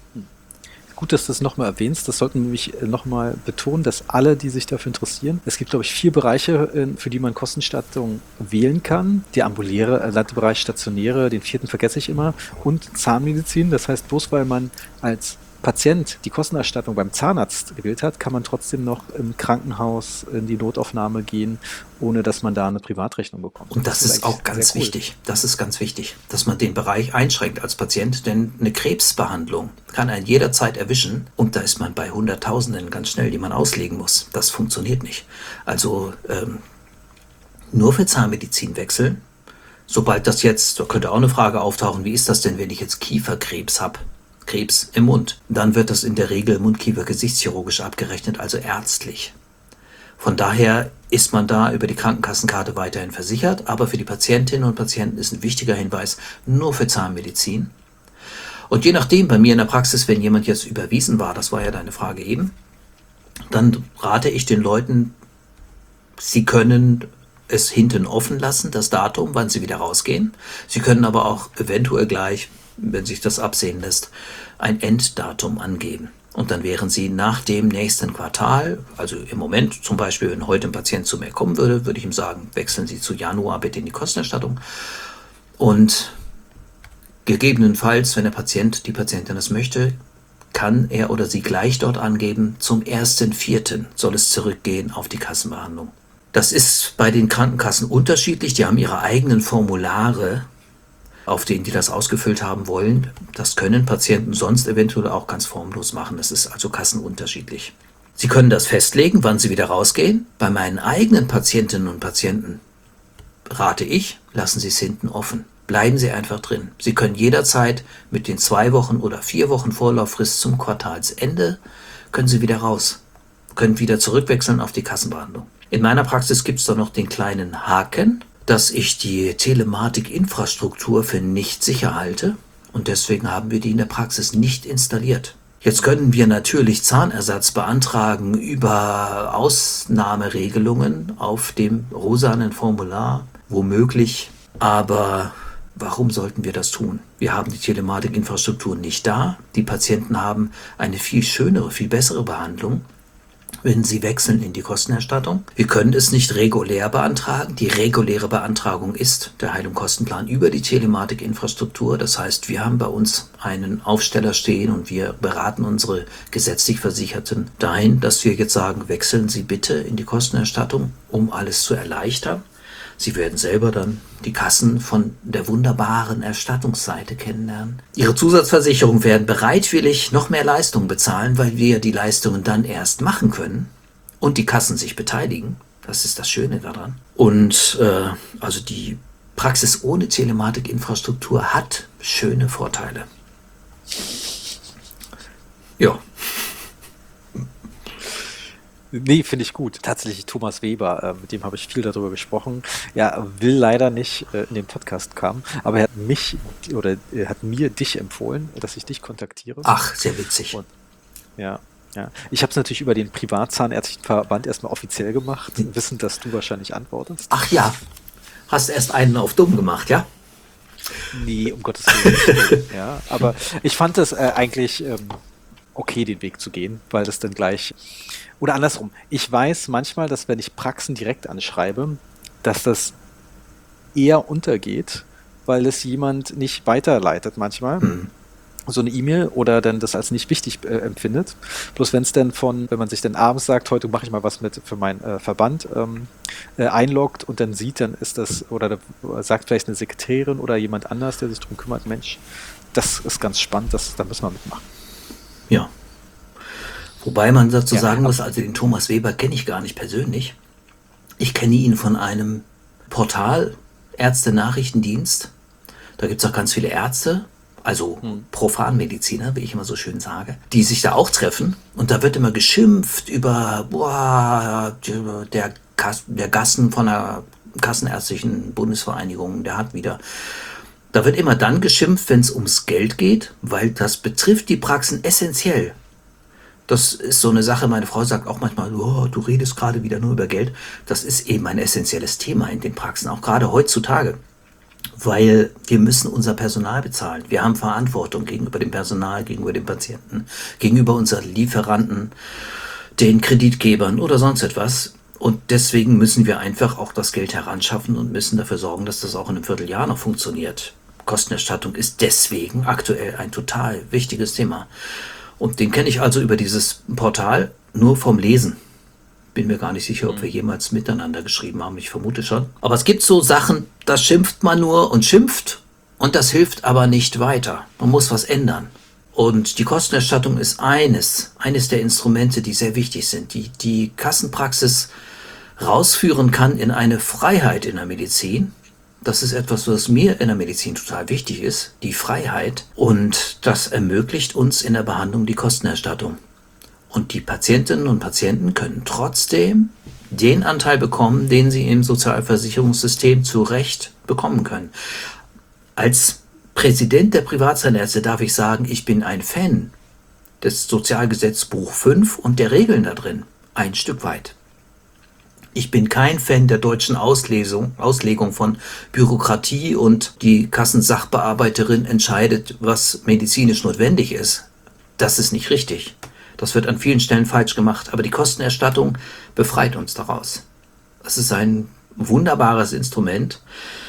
Gut, dass du das nochmal erwähnst. Das sollten wir nämlich nochmal betonen, dass alle, die sich dafür interessieren, es gibt, glaube ich, vier Bereiche, für die man Kostenerstattung wählen kann. Der ambuläre Bereich, stationäre, den vierten vergesse ich immer, und Zahnmedizin. Das heißt, bloß weil man als Patient die Kostenerstattung beim Zahnarzt gewählt hat, kann man trotzdem noch im Krankenhaus in die Notaufnahme gehen, ohne dass man da eine Privatrechnung bekommt. Und das, das ist, ist auch ganz cool. wichtig. Das ist ganz wichtig, dass man den Bereich einschränkt als Patient, denn eine Krebsbehandlung kann einen jederzeit erwischen und da ist man bei Hunderttausenden ganz schnell, die man auslegen muss. Das funktioniert nicht. Also ähm, nur für Zahnmedizin wechseln. Sobald das jetzt, da könnte auch eine Frage auftauchen, wie ist das denn, wenn ich jetzt Kieferkrebs habe? Krebs im Mund. Dann wird das in der Regel mund-kiefer-gesichtschirurgisch abgerechnet, also ärztlich. Von daher ist man da über die Krankenkassenkarte weiterhin versichert, aber für die Patientinnen und Patienten ist ein wichtiger Hinweis, nur für Zahnmedizin. Und je nachdem, bei mir in der Praxis, wenn jemand jetzt überwiesen war, das war ja deine Frage eben, dann rate ich den Leuten, sie können es hinten offen lassen, das Datum, wann sie wieder rausgehen. Sie können aber auch eventuell gleich, wenn sich das absehen lässt, ein Enddatum angeben. Und dann wären Sie nach dem nächsten Quartal, also im Moment zum Beispiel, wenn heute ein Patient zu mir kommen würde, würde ich ihm sagen, wechseln Sie zu Januar bitte in die Kostenerstattung. Und gegebenenfalls, wenn der Patient, die Patientin das möchte, kann er oder sie gleich dort angeben, zum ersten Vierten soll es zurückgehen auf die Kassenbehandlung. Das ist bei den Krankenkassen unterschiedlich, die haben ihre eigenen Formulare, auf denen die das ausgefüllt haben wollen. Das können Patienten sonst eventuell auch ganz formlos machen. Das ist also kassenunterschiedlich. Sie können das festlegen, wann Sie wieder rausgehen. Bei meinen eigenen Patientinnen und Patienten rate ich, lassen Sie es hinten offen. Bleiben Sie einfach drin. Sie können jederzeit mit den zwei Wochen oder vier Wochen Vorlauffrist zum Quartalsende, können Sie wieder raus, können wieder zurückwechseln auf die Kassenbehandlung. In meiner Praxis gibt es da noch den kleinen Haken, dass ich die Telematik-Infrastruktur für nicht sicher halte und deswegen haben wir die in der Praxis nicht installiert. Jetzt können wir natürlich Zahnersatz beantragen über Ausnahmeregelungen auf dem rosanen Formular, womöglich, aber warum sollten wir das tun? Wir haben die Telematik-Infrastruktur nicht da. Die Patienten haben eine viel schönere, viel bessere Behandlung, wenn sie wechseln in die Kostenerstattung. Wir können es nicht regulär beantragen. Die reguläre Beantragung ist der Heilung-Kostenplan über die Telematik-Infrastruktur. Das heißt, wir haben bei uns einen Aufsteller stehen und wir beraten unsere gesetzlich Versicherten dahin, dass wir jetzt sagen, wechseln Sie bitte in die Kostenerstattung, um alles zu erleichtern. Sie werden selber dann die Kassen von der wunderbaren Erstattungsseite kennenlernen. Ihre Zusatzversicherungen werden bereitwillig noch mehr Leistungen bezahlen, weil wir die Leistungen dann erst machen können und die Kassen sich beteiligen. Das ist das Schöne daran. Und äh, also die Praxis ohne Telematikinfrastruktur hat schöne Vorteile. Ja. Nee, finde ich gut. Tatsächlich Thomas Weber, äh, mit dem habe ich viel darüber gesprochen. Ja, will leider nicht äh, in den Podcast kommen, aber er hat mich oder er hat mir dich empfohlen, dass ich dich kontaktiere. Ach, sehr witzig. Und, ja, ja. Ich habe es natürlich über den Privatzahnärztlichen Verband erstmal offiziell gemacht, hm. wissend, dass du wahrscheinlich antwortest. Ach ja, hast erst einen auf dumm gemacht, ja? Nee, um Gottes Willen. Ja, aber ich fand es äh, eigentlich ähm, okay, den Weg zu gehen, weil das dann gleich... Oder andersrum, ich weiß manchmal, dass wenn ich Praxen direkt anschreibe, dass das eher untergeht, weil es jemand nicht weiterleitet manchmal, mhm. so eine E-Mail oder dann das als nicht wichtig äh, empfindet. Bloß wenn es dann von, wenn man sich dann abends sagt, heute mache ich mal was mit für meinen äh, Verband, ähm, äh, einloggt und dann sieht, dann ist das, oder da sagt vielleicht eine Sekretärin oder jemand anders, der sich darum kümmert, Mensch, das ist ganz spannend, das, da müssen wir mitmachen. Ja. Wobei man dazu ja, sagen muss, also den Thomas Weber kenne ich gar nicht persönlich. Ich kenne ihn von einem Portal, Ärzte-Nachrichtendienst. Da gibt es auch ganz viele Ärzte, also hm. Profanmediziner, wie ich immer so schön sage, die sich da auch treffen. Und da wird immer geschimpft über boah, der, Kas- der Gassen von der Kassenärztlichen Bundesvereinigung, der hat wieder... Da wird immer dann geschimpft, wenn es ums Geld geht, weil das betrifft die Praxen essentiell. Das ist so eine Sache, meine Frau sagt auch manchmal, oh, du redest gerade wieder nur über Geld. Das ist eben ein essentielles Thema in den Praxen, auch gerade heutzutage. Weil wir müssen unser Personal bezahlen. Wir haben Verantwortung gegenüber dem Personal, gegenüber den Patienten, gegenüber unseren Lieferanten, den Kreditgebern oder sonst etwas. Und deswegen müssen wir einfach auch das Geld heranschaffen und müssen dafür sorgen, dass das auch in einem Vierteljahr noch funktioniert. Kostenerstattung ist deswegen aktuell ein total wichtiges Thema. Und den kenne ich also über dieses Portal nur vom Lesen. Bin mir gar nicht sicher, ob wir jemals miteinander geschrieben haben. Ich vermute schon. Aber es gibt so Sachen, da schimpft man nur und schimpft und das hilft aber nicht weiter. Man muss was ändern. Und die Kostenerstattung ist eines, eines der Instrumente, die sehr wichtig sind, die die Kassenpraxis rausführen kann in eine Freiheit in der Medizin. Das ist etwas, was mir in der Medizin total wichtig ist, die Freiheit. Und das ermöglicht uns in der Behandlung die Kostenerstattung. Und die Patientinnen und Patienten können trotzdem den Anteil bekommen, den sie im Sozialversicherungssystem zu Recht bekommen können. Als Präsident der Privatzahnärzte darf ich sagen, ich bin ein Fan des Sozialgesetzbuch fünf und der Regeln da drin. Ein Stück weit. Ich bin kein Fan der deutschen Auslesung, Auslegung von Bürokratie und die Kassensachbearbeiterin entscheidet, was medizinisch notwendig ist. Das ist nicht richtig. Das wird an vielen Stellen falsch gemacht, aber die Kostenerstattung befreit uns daraus. Das ist ein wunderbares Instrument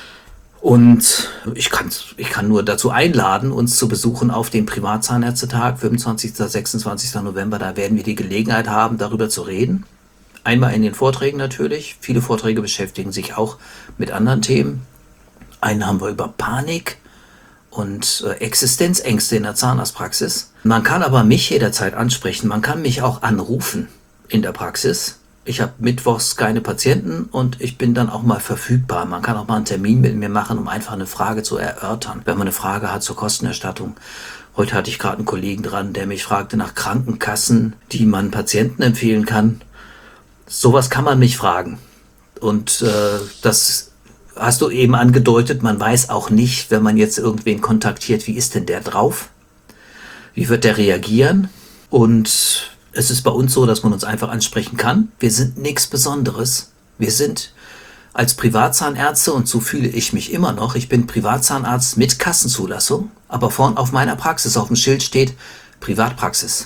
und ich kann, ich kann nur dazu einladen, uns zu besuchen auf dem Privatzahnärztetag, fünfundzwanzigsten bis sechsundzwanzigsten November. Da werden wir die Gelegenheit haben, darüber zu reden. Einmal in den Vorträgen natürlich. Viele Vorträge beschäftigen sich auch mit anderen Themen. Einen haben wir über Panik und äh, Existenzängste in der Zahnarztpraxis. Man kann aber mich jederzeit ansprechen. Man kann mich auch anrufen in der Praxis. Ich habe mittwochs keine Patienten und ich bin dann auch mal verfügbar. Man kann auch mal einen Termin mit mir machen, um einfach eine Frage zu erörtern, wenn man eine Frage hat zur Kostenerstattung. Heute hatte ich gerade einen Kollegen dran, der mich fragte nach Krankenkassen, die man Patienten empfehlen kann. Sowas kann man mich fragen. Und äh, das hast du eben angedeutet, man weiß auch nicht, wenn man jetzt irgendwen kontaktiert, wie ist denn der drauf? Wie wird der reagieren? Und es ist bei uns so, dass man uns einfach ansprechen kann. Wir sind nichts Besonderes. Wir sind als Privatzahnärzte, und so fühle ich mich immer noch, ich bin Privatzahnarzt mit Kassenzulassung, aber vorn auf meiner Praxis auf dem Schild steht Privatpraxis.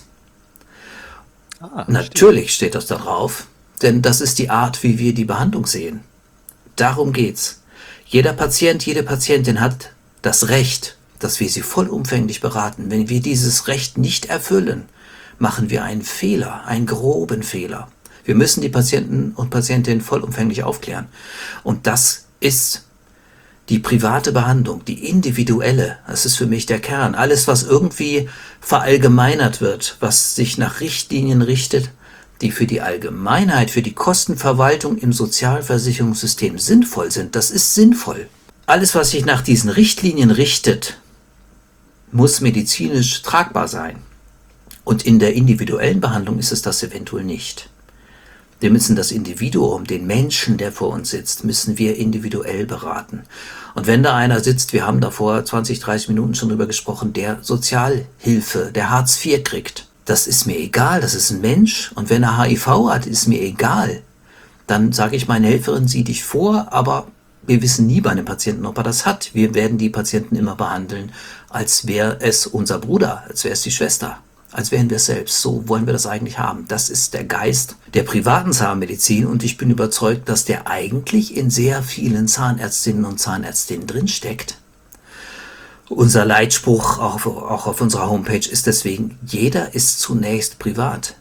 Ah, natürlich steht das da drauf, denn das ist die Art, wie wir die Behandlung sehen. Darum geht's. Jeder Patient, jede Patientin hat das Recht, dass wir sie vollumfänglich beraten. Wenn wir dieses Recht nicht erfüllen, machen wir einen Fehler, einen groben Fehler. Wir müssen die Patienten und Patientinnen vollumfänglich aufklären. Und das ist die private Behandlung, die individuelle. Das ist für mich der Kern. Alles, was irgendwie verallgemeinert wird, was sich nach Richtlinien richtet, die für die Allgemeinheit, für die Kostenverwaltung im Sozialversicherungssystem sinnvoll sind, das ist sinnvoll. Alles, was sich nach diesen Richtlinien richtet, muss medizinisch tragbar sein. Und in der individuellen Behandlung ist es das eventuell nicht. Wir müssen das Individuum, den Menschen, der vor uns sitzt, müssen wir individuell beraten. Und wenn da einer sitzt, wir haben da vor zwanzig, dreißig Minuten schon drüber gesprochen, der Sozialhilfe, der Hartz vier kriegt, das ist mir egal, das ist ein Mensch. Und wenn er H I V hat, ist mir egal. Dann sage ich meine Helferin, sieh dich vor, aber wir wissen nie bei einem Patienten, ob er das hat. Wir werden die Patienten immer behandeln, als wäre es unser Bruder, als wäre es die Schwester. Als wären wir es selbst. So wollen wir das eigentlich haben. Das ist der Geist der privaten Zahnmedizin und ich bin überzeugt, dass der eigentlich in sehr vielen Zahnärztinnen und Zahnärztinnen drinsteckt. Unser Leitspruch auch, auch auf unserer Homepage ist deswegen, jeder ist zunächst privat.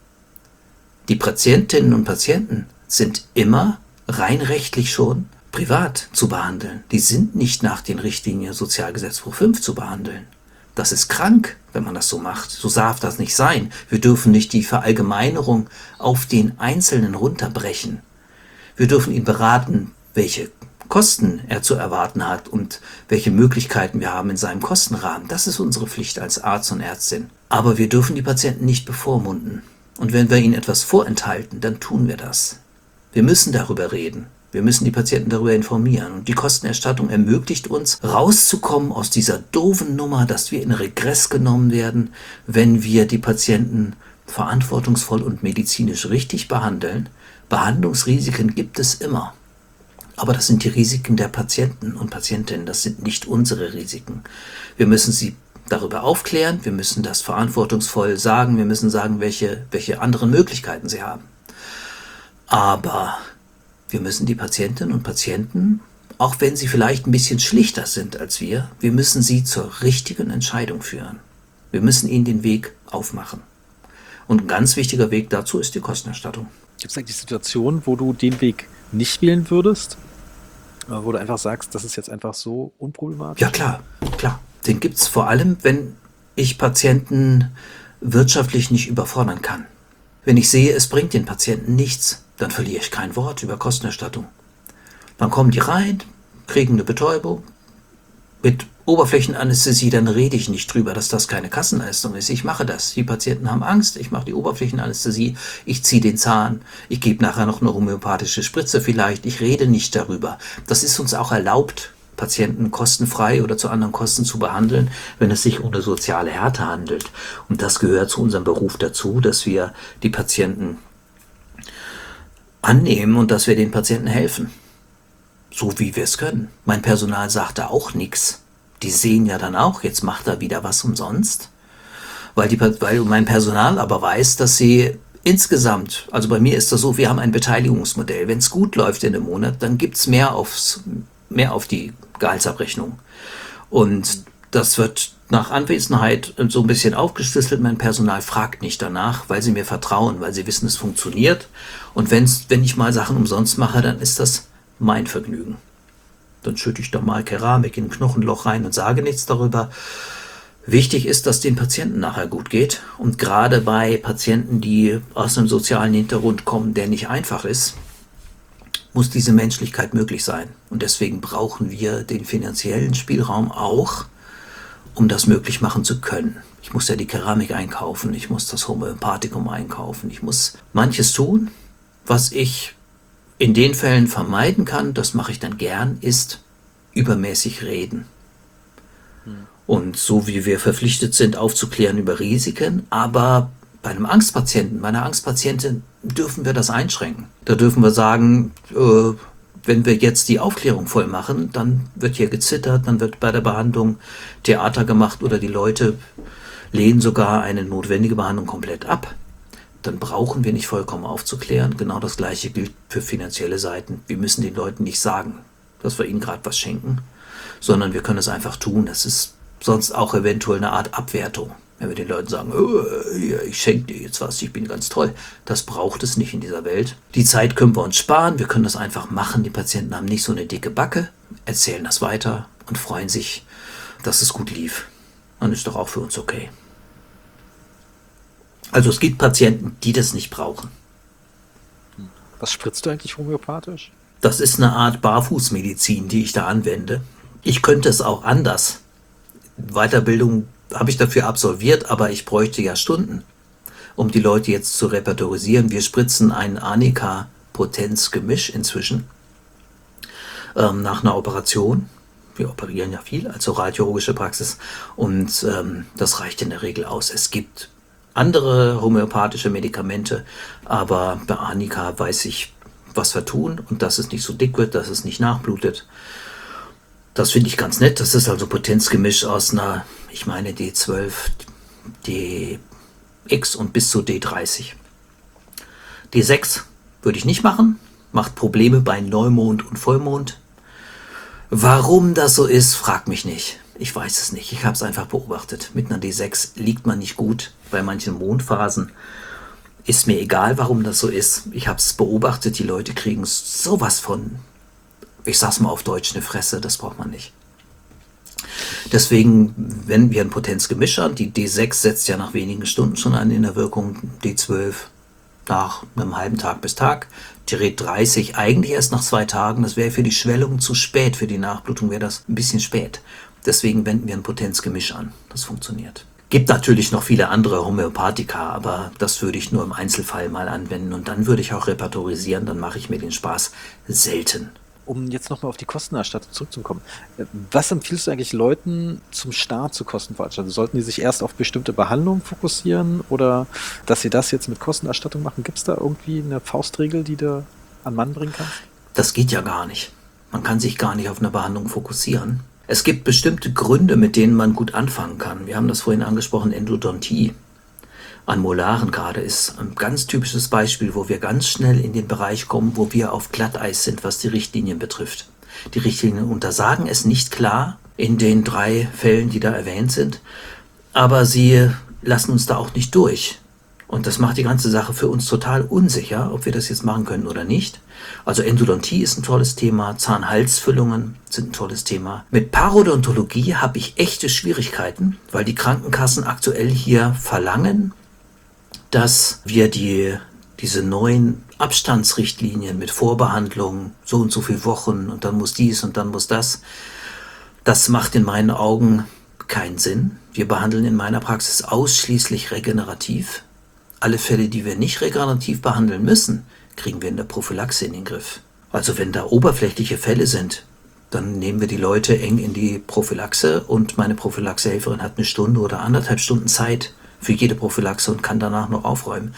Die Patientinnen und Patienten sind immer rein rechtlich schon privat zu behandeln. Die sind nicht nach den Richtlinien Sozialgesetzbuch fünf zu behandeln. Das ist krank, wenn man das so macht. So darf das nicht sein. Wir dürfen nicht die Verallgemeinerung auf den Einzelnen runterbrechen. Wir dürfen ihn beraten, welche Kosten er zu erwarten hat und welche Möglichkeiten wir haben in seinem Kostenrahmen. Das ist unsere Pflicht als Arzt und Ärztin. Aber wir dürfen die Patienten nicht bevormunden. Und wenn wir ihnen etwas vorenthalten, dann tun wir das. Wir müssen darüber reden. Wir müssen die Patienten darüber informieren. Und die Kostenerstattung ermöglicht uns, rauszukommen aus dieser doofen Nummer, dass wir in Regress genommen werden, wenn wir die Patienten verantwortungsvoll und medizinisch richtig behandeln. Behandlungsrisiken gibt es immer. Aber das sind die Risiken der Patienten und Patientinnen. Das sind nicht unsere Risiken. Wir müssen sie darüber aufklären. Wir müssen das verantwortungsvoll sagen. Wir müssen sagen, welche, welche anderen Möglichkeiten sie haben. Aber wir müssen die Patientinnen und Patienten, auch wenn sie vielleicht ein bisschen schlichter sind als wir, wir müssen sie zur richtigen Entscheidung führen. Wir müssen ihnen den Weg aufmachen. Und ein ganz wichtiger Weg dazu ist die Kostenerstattung. Gibt es eigentlich Situationen, wo du den Weg nicht wählen würdest? Wo du einfach sagst, das ist jetzt einfach so unproblematisch? Ja, klar, klar. Den gibt es vor allem, wenn ich Patienten wirtschaftlich nicht überfordern kann. Wenn ich sehe, es bringt den Patienten nichts, dann verliere ich kein Wort über Kostenerstattung. Dann kommen die rein, kriegen eine Betäubung. Mit Oberflächenanästhesie, dann rede ich nicht drüber, dass das keine Kassenleistung ist. Ich mache das. Die Patienten haben Angst, ich mache die Oberflächenanästhesie, ich ziehe den Zahn, ich gebe nachher noch eine homöopathische Spritze vielleicht. Ich rede nicht darüber. Das ist uns auch erlaubt, Patienten kostenfrei oder zu anderen Kosten zu behandeln, wenn es sich um eine soziale Härte handelt. Und das gehört zu unserem Beruf dazu, dass wir die Patienten annehmen und dass wir den Patienten helfen. So wie wir es können. Mein Personal sagt da auch nichts. Die sehen ja dann auch, jetzt macht er wieder was umsonst. Weil, die, weil mein Personal aber weiß, dass sie insgesamt, also bei mir ist das so, wir haben ein Beteiligungsmodell. Wenn es gut läuft in einem Monat, dann gibt es mehr, mehr auf die Gehaltsabrechnung. Und das wird nach Anwesenheit so ein bisschen aufgeschlüsselt. Mein Personal fragt nicht danach, weil sie mir vertrauen, weil sie wissen, es funktioniert. Und wenn's, wenn ich mal Sachen umsonst mache, dann ist das mein Vergnügen. Dann schütte ich da mal Keramik in ein Knochenloch rein und sage nichts darüber. Wichtig ist, dass den Patienten nachher gut geht. Und gerade bei Patienten, die aus einem sozialen Hintergrund kommen, der nicht einfach ist, muss diese Menschlichkeit möglich sein. Und deswegen brauchen wir den finanziellen Spielraum auch, um das möglich machen zu können. Ich muss ja die Keramik einkaufen, ich muss das Homöopathikum einkaufen, ich muss manches tun, was ich in den Fällen vermeiden kann, das mache ich dann gern, ist übermäßig reden. Hm. Und so wie wir verpflichtet sind, aufzuklären über Risiken, aber bei einem Angstpatienten, bei einer Angstpatientin dürfen wir das einschränken. Da dürfen wir sagen, äh, wenn wir jetzt die Aufklärung voll machen, dann wird hier gezittert, dann wird bei der Behandlung Theater gemacht oder die Leute lehnen sogar eine notwendige Behandlung komplett ab. Dann brauchen wir nicht vollkommen aufzuklären. Genau das Gleiche gilt für finanzielle Seiten. Wir müssen den Leuten nicht sagen, dass wir ihnen gerade was schenken, sondern wir können es einfach tun. Das ist sonst auch eventuell eine Art Abwertung. Wenn wir den Leuten sagen, oh, ich schenke dir jetzt was, ich bin ganz toll. Das braucht es nicht in dieser Welt. Die Zeit können wir uns sparen, wir können das einfach machen. Die Patienten haben nicht so eine dicke Backe, erzählen das weiter und freuen sich, dass es gut lief. Und ist doch auch für uns okay. Also es gibt Patienten, die das nicht brauchen. Was spritzt du eigentlich homöopathisch? Das ist eine Art Barfußmedizin, die ich da anwende. Ich könnte es auch anders. Weiterbildung habe ich dafür absolviert, aber ich bräuchte ja Stunden, um die Leute jetzt zu repertorisieren. Wir spritzen ein Arnika-Potenz-Gemisch inzwischen ähm, nach einer Operation. Wir operieren ja viel als radiologische Praxis und ähm, das reicht in der Regel aus. Es gibt andere homöopathische Medikamente, aber bei Arnika weiß ich, was wir tun und dass es nicht so dick wird, dass es nicht nachblutet. Das finde ich ganz nett. Das ist also Potenzgemisch aus einer, ich meine D zwölf, D X und bis zu D dreißig. D sechs würde ich nicht machen, macht Probleme bei Neumond und Vollmond. Warum das so ist, frag mich nicht. Ich weiß es nicht. Ich habe es einfach beobachtet. Mit einer D sechs liegt man nicht gut bei manchen Mondphasen. Ist mir egal, warum das so ist. Ich habe es beobachtet. Die Leute kriegen sowas von, ich sag's mal auf Deutsch, eine Fresse. Das braucht man nicht. Deswegen, wenn wir ein Potenzgemisch haben, die D sechs setzt ja nach wenigen Stunden schon an in der Wirkung, D zwölf nach einem halben Tag bis Tag, D dreißig eigentlich erst nach zwei Tagen. Das wäre für die Schwellung zu spät. Für die Nachblutung wäre das ein bisschen spät. Deswegen wenden wir ein Potenzgemisch an. Das funktioniert. Gibt natürlich noch viele andere Homöopathika, aber das würde ich nur im Einzelfall mal anwenden. Und dann würde ich auch repertorisieren, dann mache ich mir den Spaß selten. Um jetzt nochmal auf die Kostenerstattung zurückzukommen. Was empfiehlst du eigentlich Leuten zum Start zu Kostenveranstaltungen? Sollten die sich erst auf bestimmte Behandlungen fokussieren oder dass sie das jetzt mit Kostenerstattung machen? Gibt es da irgendwie eine Faustregel, die du an Mann bringen kannst? Das geht ja gar nicht. Man kann sich gar nicht auf eine Behandlung fokussieren. Es gibt bestimmte Gründe, mit denen man gut anfangen kann. Wir haben das vorhin angesprochen, Endodontie. An Molaren gerade ist ein ganz typisches Beispiel, wo wir ganz schnell in den Bereich kommen, wo wir auf Glatteis sind, was die Richtlinien betrifft. Die Richtlinien untersagen es nicht klar in den drei Fällen, die da erwähnt sind, aber sie lassen uns da auch nicht durch. Und das macht die ganze Sache für uns total unsicher, ob wir das jetzt machen können oder nicht. Also Endodontie ist ein tolles Thema, Zahnhalsfüllungen sind ein tolles Thema. Mit Parodontologie habe ich echte Schwierigkeiten, weil die Krankenkassen aktuell hier verlangen, dass wir die, diese neuen Abstandsrichtlinien mit Vorbehandlung, so und so viele Wochen und dann muss dies und dann muss das, das macht in meinen Augen keinen Sinn. Wir behandeln in meiner Praxis ausschließlich regenerativ. Alle Fälle, die wir nicht regenerativ behandeln müssen, kriegen wir in der Prophylaxe in den Griff. Also wenn da oberflächliche Fälle sind, dann nehmen wir die Leute eng in die Prophylaxe und meine Prophylaxehelferin hat eine Stunde oder anderthalb Stunden Zeit für jede Prophylaxe und kann danach noch aufräumen.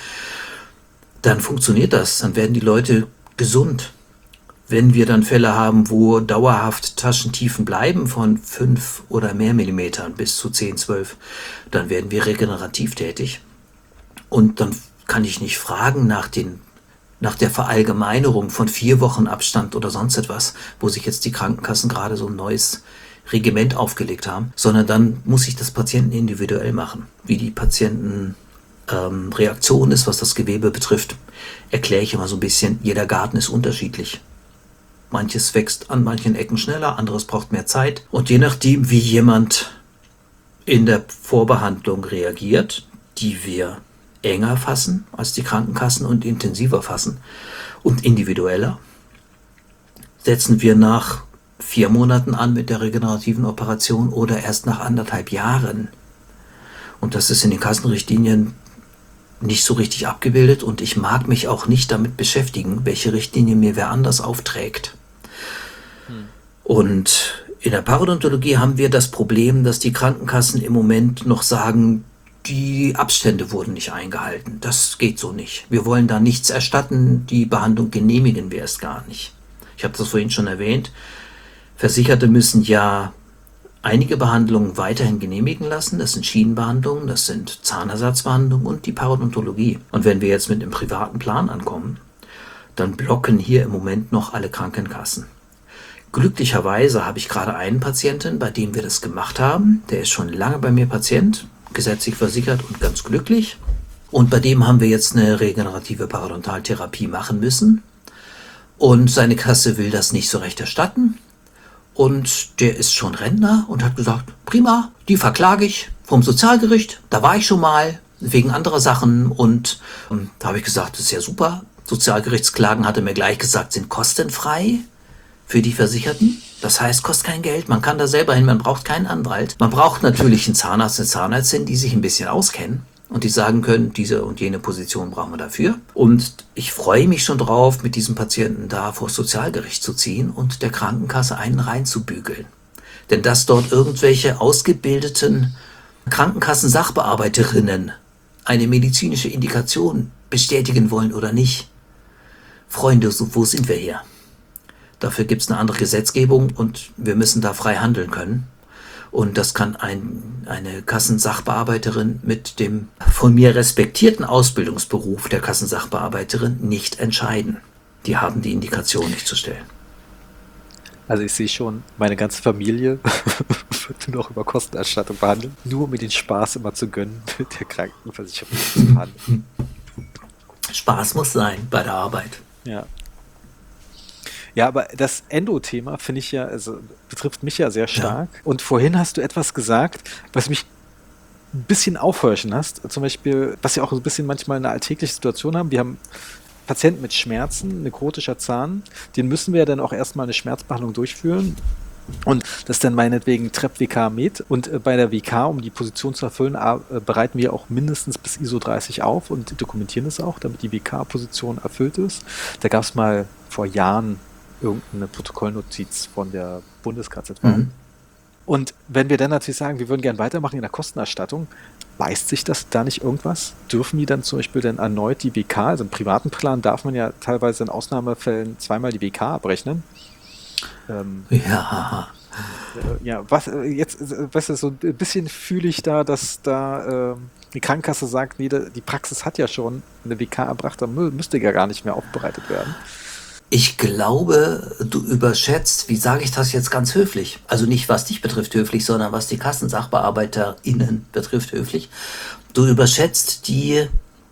Dann funktioniert das, dann werden die Leute gesund. Wenn wir dann Fälle haben, wo dauerhaft Taschentiefen bleiben von fünf oder mehr Millimetern bis zu zehn, zwölf, dann werden wir regenerativ tätig. Und dann kann ich nicht fragen nach, den, nach der Verallgemeinerung von vier Wochen Abstand oder sonst etwas, wo sich jetzt die Krankenkassen gerade so ein neues Regiment aufgelegt haben, sondern dann muss ich das Patienten individuell machen. Wie die Patientenreaktion ähm, ist, was das Gewebe betrifft, erkläre ich immer so ein bisschen, jeder Garten ist unterschiedlich. Manches wächst an manchen Ecken schneller, anderes braucht mehr Zeit. Und je nachdem, wie jemand in der Vorbehandlung reagiert, die wir enger fassen als die Krankenkassen und intensiver fassen und individueller, setzen wir nach vier Monaten an mit der regenerativen Operation oder erst nach anderthalb Jahren. Und das ist in den Kassenrichtlinien nicht so richtig abgebildet und ich mag mich auch nicht damit beschäftigen, welche Richtlinie mir wer anders aufträgt. Hm. Und in der Parodontologie haben wir das Problem, dass die Krankenkassen im Moment noch sagen, die Abstände wurden nicht eingehalten. Das geht so nicht. Wir wollen da nichts erstatten, die Behandlung genehmigen wir es gar nicht. Ich habe das vorhin schon erwähnt. Versicherte müssen ja einige Behandlungen weiterhin genehmigen lassen. Das sind Schienenbehandlungen, das sind Zahnersatzbehandlungen und die Parodontologie. Und wenn wir jetzt mit einem privaten Plan ankommen, dann blocken hier im Moment noch alle Krankenkassen. Glücklicherweise habe ich gerade einen Patienten, bei dem wir das gemacht haben. Der ist schon lange bei mir Patient, gesetzlich versichert und ganz glücklich. Und bei dem haben wir jetzt eine regenerative Parodontaltherapie machen müssen. Und seine Kasse will das nicht so recht erstatten. Und der ist schon Rentner und hat gesagt, prima, die verklage ich vom Sozialgericht. Da war ich schon mal, wegen anderer Sachen. Und ähm, da habe ich gesagt, das ist ja super. Sozialgerichtsklagen, hatte mir gleich gesagt, sind kostenfrei für die Versicherten. Das heißt, kostet kein Geld, man kann da selber hin, man braucht keinen Anwalt. Man braucht natürlich einen Zahnarzt, eine Zahnärztin, die sich ein bisschen auskennen und die sagen können, diese und jene Position brauchen wir dafür. Und ich freue mich schon drauf, mit diesem Patienten da vor das Sozialgericht zu ziehen und der Krankenkasse einen reinzubügeln. Denn dass dort irgendwelche ausgebildeten Krankenkassen-Sachbearbeiterinnen eine medizinische Indikation bestätigen wollen oder nicht, Freunde, wo sind wir hier? Dafür gibt es eine andere Gesetzgebung und wir müssen da frei handeln können. Und das kann ein, eine Kassensachbearbeiterin mit dem von mir respektierten Ausbildungsberuf der Kassensachbearbeiterin nicht entscheiden. Die haben die Indikation nicht zu stellen. Also ich sehe schon, meine ganze Familie wird nur noch über Kostenerstattung behandeln, nur um mir den Spaß immer zu gönnen, mit der Krankenversicherung zu behandeln. Spaß muss sein bei der Arbeit. Ja. Ja, aber das Endo-Thema finde ich ja, also betrifft mich ja sehr stark. Ja. Und vorhin hast du etwas gesagt, was mich ein bisschen aufhorchen hast. Zum Beispiel, was wir auch ein bisschen manchmal eine alltägliche Situation haben. Wir haben Patienten mit Schmerzen, nekrotischer Zahn. Den müssen wir ja dann auch erstmal eine Schmerzbehandlung durchführen. Und das ist dann meinetwegen Trep W K Med. Und äh, bei der W K, um die Position zu erfüllen, äh, bereiten wir auch mindestens bis I S O dreißig auf und dokumentieren es auch, damit die W K-Position erfüllt ist. Da gab es mal vor Jahren irgendeine Protokollnotiz von der Bundes-K Z V. Mhm. Und wenn wir dann natürlich sagen, wir würden gerne weitermachen in der Kostenerstattung, beißt sich das da nicht irgendwas? Dürfen die dann zum Beispiel dann erneut die W K, also im privaten Plan darf man ja teilweise in Ausnahmefällen zweimal die W K abrechnen? Ähm, ja. Äh, ja, was äh, jetzt, äh, weißt du, so ein bisschen fühle ich da, dass da äh, die Krankenkasse sagt, nee, die Praxis hat ja schon eine W K erbracht, da mü- müsste ja gar nicht mehr aufbereitet werden. Ich glaube, du überschätzt, wie sage ich das jetzt ganz höflich, also nicht was dich betrifft höflich, sondern was die KassensachbearbeiterInnen betrifft höflich, du überschätzt die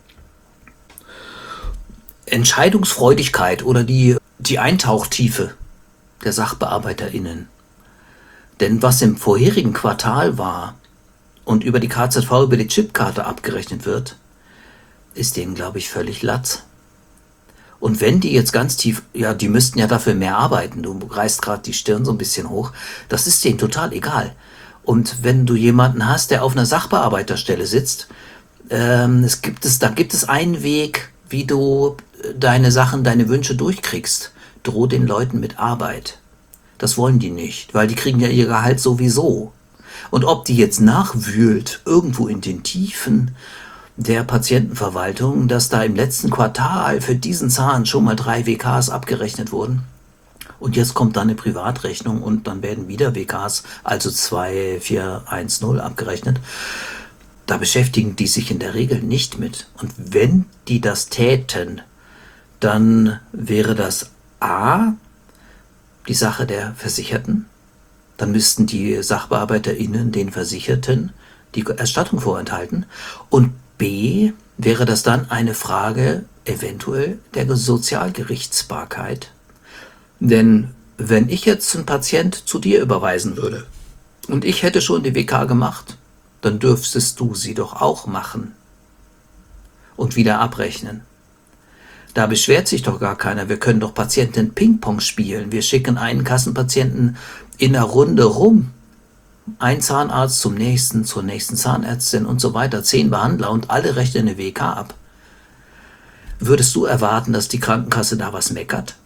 Entscheidungsfreudigkeit oder die, die Eintauchtiefe der SachbearbeiterInnen. Denn was im vorherigen Quartal war und über die K Z V, über die Chipkarte abgerechnet wird, ist denen, glaube ich, völlig latz. Und wenn die jetzt ganz tief, ja, die müssten ja dafür mehr arbeiten, du reißt gerade die Stirn so ein bisschen hoch, das ist denen total egal. Und wenn du jemanden hast, der auf einer Sachbearbeiterstelle sitzt, ähm, es gibt es, da gibt es einen Weg, wie du deine Sachen, deine Wünsche durchkriegst. Droh den Leuten mit Arbeit. Das wollen die nicht, weil die kriegen ja ihr Gehalt sowieso. Und ob die jetzt nachwühlt, irgendwo in den Tiefen der Patientenverwaltung, dass da im letzten Quartal für diesen Zahn schon mal drei W Ks abgerechnet wurden. Und jetzt kommt dann eine Privatrechnung und dann werden wieder W Ks, also zwei, vier, eins, null abgerechnet. Da beschäftigen die sich in der Regel nicht mit. Und wenn die das täten, dann wäre das A, die Sache der Versicherten. Dann müssten die SachbearbeiterInnen den Versicherten die Erstattung vorenthalten. Und B, wäre das dann eine Frage eventuell der Sozialgerichtsbarkeit, Denn wenn ich jetzt einen Patient zu dir überweisen würde und ich hätte schon die W K gemacht, dann dürftest du sie doch auch machen und wieder abrechnen. Da beschwert sich doch gar keiner. Wir können doch Patienten Ping-Pong spielen. Wir schicken einen Kassenpatienten in der Runde rum. Ein Zahnarzt zum nächsten, zur nächsten Zahnärztin und so weiter. Zehn Behandler und alle rechnen eine W K ab. Würdest du erwarten, dass die Krankenkasse da was meckert?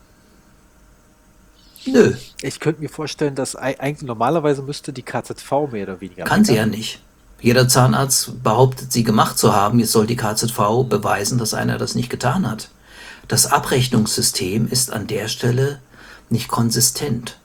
Nö. Ich könnte mir vorstellen, dass eigentlich normalerweise müsste die K Z V mehr oder weniger. Kann sie ja nicht. Jeder Zahnarzt behauptet, sie gemacht zu haben. Jetzt soll die K Z V beweisen, dass einer das nicht getan hat. Das Abrechnungssystem ist an der Stelle nicht konsistent.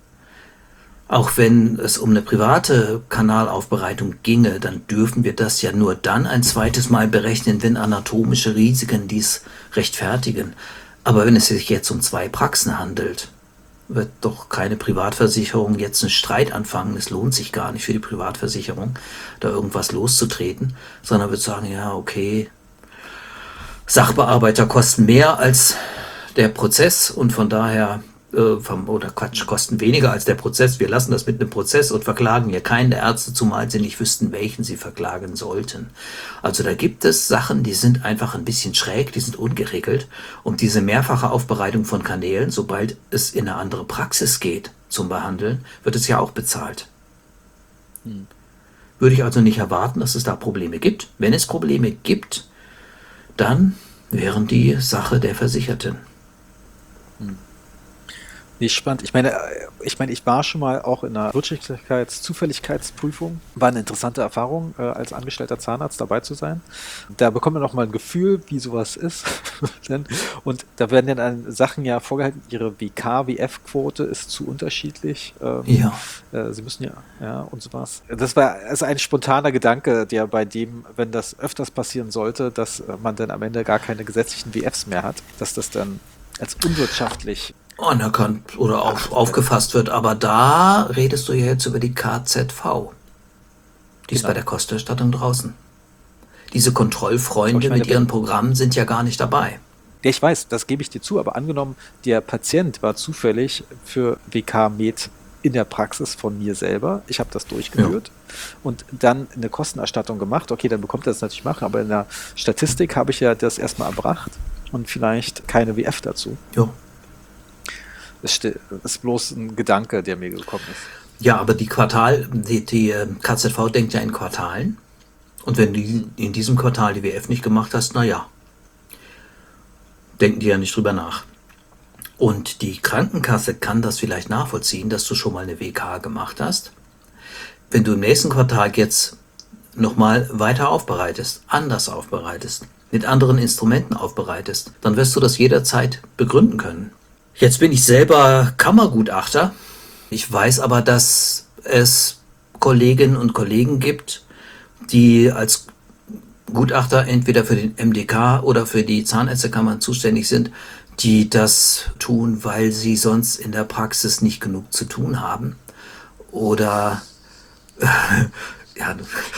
Auch wenn es um eine private Kanalaufbereitung ginge, dann dürfen wir das ja nur dann ein zweites Mal berechnen, wenn anatomische Risiken dies rechtfertigen. Aber wenn es sich jetzt um zwei Praxen handelt, wird doch keine Privatversicherung jetzt einen Streit anfangen. Es lohnt sich gar nicht für die Privatversicherung, da irgendwas loszutreten, sondern wird sagen, ja, okay, Sachbearbeiter kosten mehr als der Prozess und von daher, äh, vom, oder Quatsch, kosten weniger als der Prozess. Wir lassen das mit einem Prozess und verklagen hier keinen der Ärzte, zumal sie nicht wüssten, welchen sie verklagen sollten. Also da gibt es Sachen, die sind einfach ein bisschen schräg, die sind ungeregelt. Und diese mehrfache Aufbereitung von Kanälen, sobald es in eine andere Praxis geht zum Behandeln, wird es ja auch bezahlt. Hm. Würde ich also nicht erwarten, dass es da Probleme gibt. Wenn es Probleme gibt, dann wären die Sache der Versicherten. Hm. Nee, spannend. Ich meine, ich meine, ich war schon mal auch in einer Wirtschaftlichkeits-Zufälligkeitsprüfung. War eine interessante Erfahrung, äh, als angestellter Zahnarzt dabei zu sein. Da bekommt man auch mal ein Gefühl, wie sowas ist. Und da werden ja dann Sachen ja vorgehalten, ihre W K W F-Quote ist zu unterschiedlich. Ähm, ja. Äh, sie müssen ja, ja, und sowas. Das war also ein spontaner Gedanke, der bei dem, wenn das öfters passieren sollte, dass man dann am Ende gar keine gesetzlichen W Fs mehr hat, dass das dann als unwirtschaftlich anerkannt oder auf, aufgefasst wird. Aber da redest du ja jetzt über die K Z V. Die ist genau. bei der Kostenerstattung draußen. Diese Kontrollfreunde meine, mit ihren Programmen sind ja gar nicht dabei. Ja, ich weiß, das gebe ich dir zu, aber angenommen, der Patient war zufällig für W K-Med in der Praxis von mir selber. Ich habe das durchgeführt ja. und dann eine Kostenerstattung gemacht. Okay, dann bekommt er das natürlich machen, aber in der Statistik habe ich ja das erstmal erbracht und vielleicht keine W F dazu. Ja. Das ist bloß ein Gedanke, der mir gekommen ist. Ja, aber die Quartal, die, die K Z V denkt ja in Quartalen. Und wenn du in diesem Quartal die W F nicht gemacht hast, naja, denken die ja nicht drüber nach. Und die Krankenkasse kann das vielleicht nachvollziehen, dass du schon mal eine W K gemacht hast. Wenn du im nächsten Quartal jetzt nochmal weiter aufbereitest, anders aufbereitest, mit anderen Instrumenten aufbereitest, dann wirst du das jederzeit begründen können. Jetzt bin ich selber Kammergutachter. Ich weiß aber, dass es Kolleginnen und Kollegen gibt, die als Gutachter entweder für den M D K oder für die Zahnärztekammern zuständig sind, die das tun, weil sie sonst in der Praxis nicht genug zu tun haben. Oder äh, ja,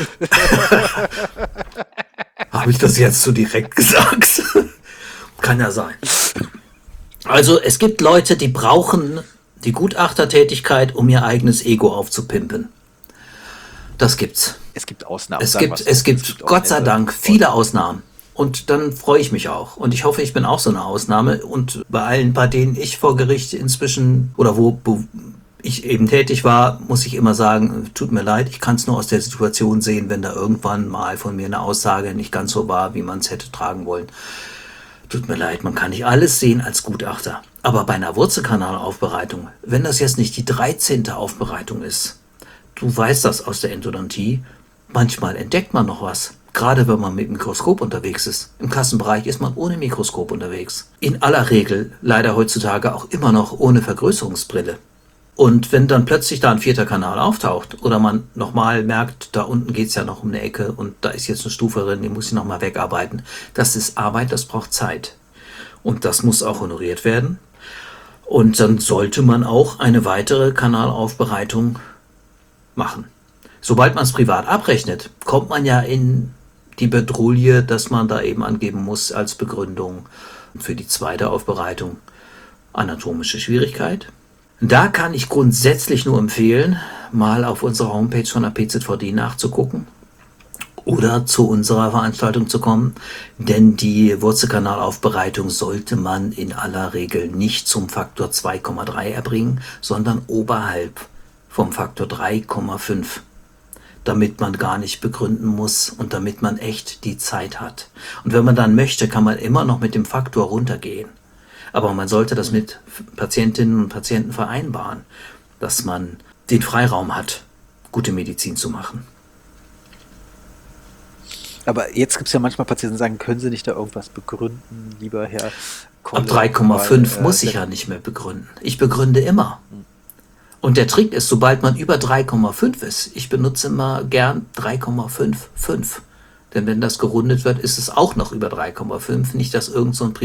habe ich das jetzt so direkt gesagt? Kann ja sein. Also es gibt Leute, die brauchen die Gutachtertätigkeit, um ihr eigenes Ego aufzupimpen. Das gibt's. Es gibt Ausnahmen. Es gibt, es, es gibt, es gibt Gott sei Dank viele Ausnahmen. Und dann freue ich mich auch. Und ich hoffe, ich bin auch so eine Ausnahme. Und bei allen, bei denen ich vor Gericht inzwischen oder wo, wo ich eben tätig war, muss ich immer sagen, tut mir leid, ich kann es nur aus der Situation sehen, wenn da irgendwann mal von mir eine Aussage nicht ganz so war, wie man es hätte tragen wollen. Tut mir leid, man kann nicht alles sehen als Gutachter. Aber bei einer Wurzelkanalaufbereitung, wenn das jetzt nicht die dreizehnte Aufbereitung ist, du weißt das aus der Endodontie, manchmal entdeckt man noch was. Gerade wenn man mit dem Mikroskop unterwegs ist. Im Kassenbereich ist man ohne Mikroskop unterwegs. In aller Regel, leider heutzutage auch immer noch ohne Vergrößerungsbrille. Und wenn dann plötzlich da ein vierter Kanal auftaucht oder man nochmal merkt, da unten geht es ja noch um eine Ecke und da ist jetzt eine Stufe drin, die muss ich nochmal wegarbeiten. Das ist Arbeit, das braucht Zeit. Und das muss auch honoriert werden. Und dann sollte man auch eine weitere Kanalaufbereitung machen. Sobald man es privat abrechnet, kommt man ja in die Bedrulle, dass man da eben angeben muss als Begründung für die zweite Aufbereitung. anatomische Schwierigkeit. Da kann ich grundsätzlich nur empfehlen, mal auf unserer Homepage von der P Z V D nachzugucken oder zu unserer Veranstaltung zu kommen, denn die Wurzelkanalaufbereitung sollte man in aller Regel nicht zum Faktor zwei Komma drei erbringen, sondern oberhalb vom Faktor drei Komma fünf, damit man gar nicht begründen muss und damit man echt die Zeit hat. Und wenn man dann möchte, kann man immer noch mit dem Faktor runtergehen. Aber man sollte das mit Patientinnen und Patienten vereinbaren, dass man den Freiraum hat, gute Medizin zu machen. Aber jetzt gibt es ja manchmal Patienten, die sagen, können Sie nicht da irgendwas begründen, lieber Herr Kolle? Ab drei Komma fünf weil, muss äh, ich ja nicht mehr begründen. Ich begründe immer. Und der Trick ist, sobald man über drei Komma fünf ist, ich benutze immer gern drei Komma fünf fünf. Denn wenn das gerundet wird, ist es auch noch über drei Komma fünf. Nicht, dass irgend so ein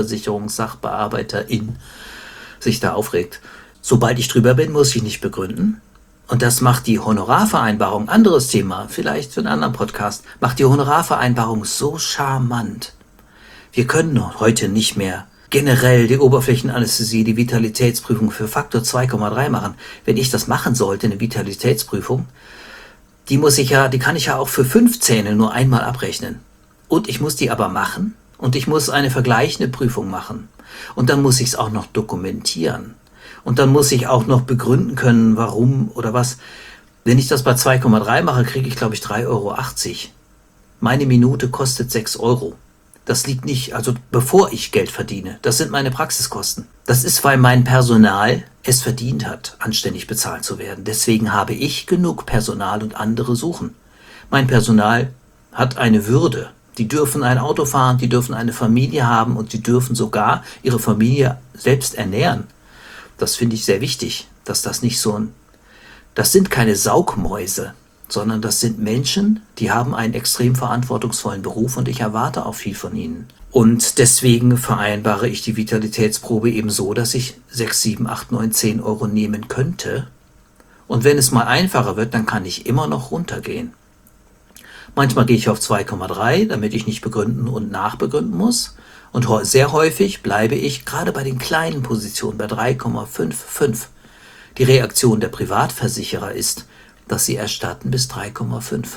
Privatversicherungssachbearbeiterin sich da aufregt. Sobald ich drüber bin, muss ich nicht begründen. Und das macht die Honorarvereinbarung, anderes Thema, vielleicht für einen anderen Podcast, macht die Honorarvereinbarung so charmant. Wir können heute nicht mehr generell die Oberflächenanästhesie, die Vitalitätsprüfung für Faktor zwei Komma drei machen. Wenn ich das machen sollte, eine Vitalitätsprüfung, die muss ich ja, die kann ich ja auch für fünf Zähne nur einmal abrechnen. Und ich muss die aber machen und ich muss eine vergleichende Prüfung machen. Und dann muss ich es auch noch dokumentieren. Und dann muss ich auch noch begründen können, warum oder was. Wenn ich das bei zwei Komma drei mache, kriege ich, glaube ich, drei Euro achtzig. Meine Minute kostet sechs Euro. Das liegt nicht, also bevor ich Geld verdiene. Das sind meine Praxiskosten. Das ist, weil mein Personal es verdient hat, anständig bezahlt zu werden. Deswegen habe ich genug Personal und andere suchen. Mein Personal hat eine Würde. Die dürfen ein Auto fahren, die dürfen eine Familie haben und die dürfen sogar ihre Familie selbst ernähren. Das finde ich sehr wichtig, dass das nicht so ein... Das sind keine Saugmäuse, sondern das sind Menschen, die haben einen extrem verantwortungsvollen Beruf und ich erwarte auch viel von ihnen. Und deswegen vereinbare ich die Vitalitätsprobe eben so, dass ich sechs, sieben, acht, neun, zehn Euro nehmen könnte. Und wenn es mal einfacher wird, dann kann ich immer noch runtergehen. Manchmal gehe ich auf zwei Komma drei, damit ich nicht begründen und nachbegründen muss. Und sehr häufig bleibe ich gerade bei den kleinen Positionen bei drei Komma fünf fünf. Die Reaktion der Privatversicherer ist, dass sie erstatten bis drei Komma fünf.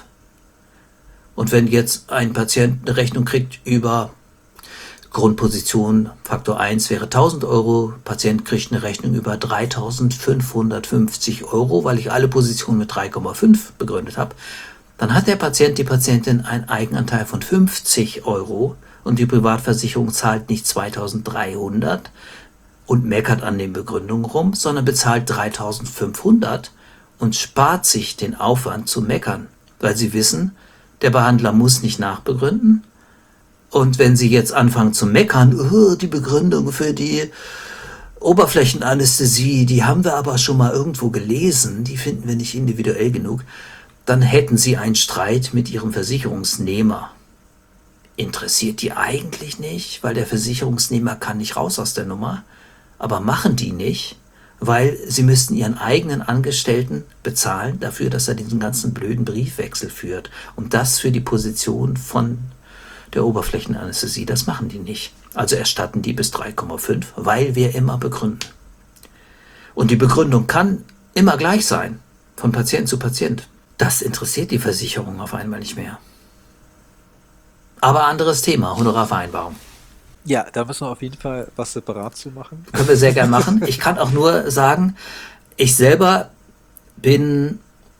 Und wenn jetzt ein Patient eine Rechnung kriegt über Grundposition, Faktor eins wäre tausend Euro, Patient kriegt eine Rechnung über dreitausendfünfhundertfünfzig Euro, weil ich alle Positionen mit drei Komma fünf begründet habe, dann hat der Patient, die Patientin einen Eigenanteil von fünfzig Euro und die Privatversicherung zahlt nicht zweitausenddreihundert und meckert an den Begründungen rum, sondern bezahlt dreitausendfünfhundert und spart sich den Aufwand zu meckern, weil sie wissen, der Behandler muss nicht nachbegründen. Und wenn sie jetzt anfangen zu meckern, oh, die Begründung für die Oberflächenanästhesie, die haben wir aber schon mal irgendwo gelesen, die finden wir nicht individuell genug, dann hätten sie einen Streit mit ihrem Versicherungsnehmer. Interessiert die eigentlich nicht, weil der Versicherungsnehmer kann nicht raus aus der Nummer, aber machen die nicht, weil sie müssten ihren eigenen Angestellten bezahlen dafür, dass er diesen ganzen blöden Briefwechsel führt. Und das für die Position von der Oberflächenanästhesie, das machen die nicht. Also erstatten die bis drei Komma fünf, weil wir immer begründen. Und die Begründung kann immer gleich sein, von Patient zu Patient. Das interessiert die Versicherung auf einmal nicht mehr. Aber anderes Thema, Honorarvereinbarung. Ja, da müssen wir auf jeden Fall was separat zu machen. Können wir sehr gern machen. Ich kann auch nur sagen, ich selber bin,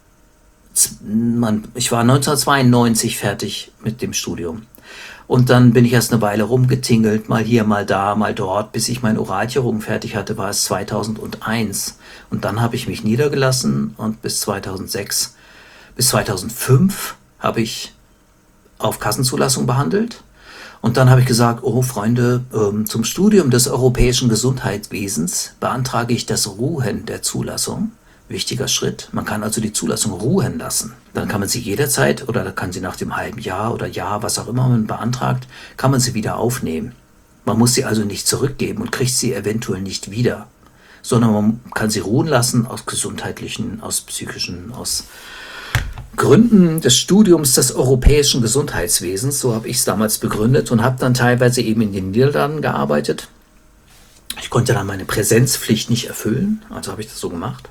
ich war neunzehnhundertzweiundneunzig fertig mit dem Studium. Und dann bin ich erst eine Weile rumgetingelt, mal hier, mal da, mal dort, bis ich mein Oralchirurgen fertig hatte, war es zweitausendeins. Und dann habe ich mich niedergelassen und bis zweitausendsechs, bis zweitausendfünf habe ich auf Kassenzulassung behandelt. Und dann habe ich gesagt, oh Freunde, ähm, zum Studium des europäischen Gesundheitswesens beantrage ich das Ruhen der Zulassung. Wichtiger Schritt. Man kann also die Zulassung ruhen lassen. Dann kann man sie jederzeit oder kann sie nach dem halben Jahr oder Jahr, was auch immer man beantragt, kann man sie wieder aufnehmen. Man muss sie also nicht zurückgeben und kriegt sie eventuell nicht wieder, sondern man kann sie ruhen lassen aus gesundheitlichen, aus psychischen, aus Gründen des Studiums des europäischen Gesundheitswesens. So habe ich es damals begründet und habe dann teilweise eben in den Niederlanden gearbeitet Ich konnte dann meine Präsenzpflicht nicht erfüllen, also habe ich das so gemacht.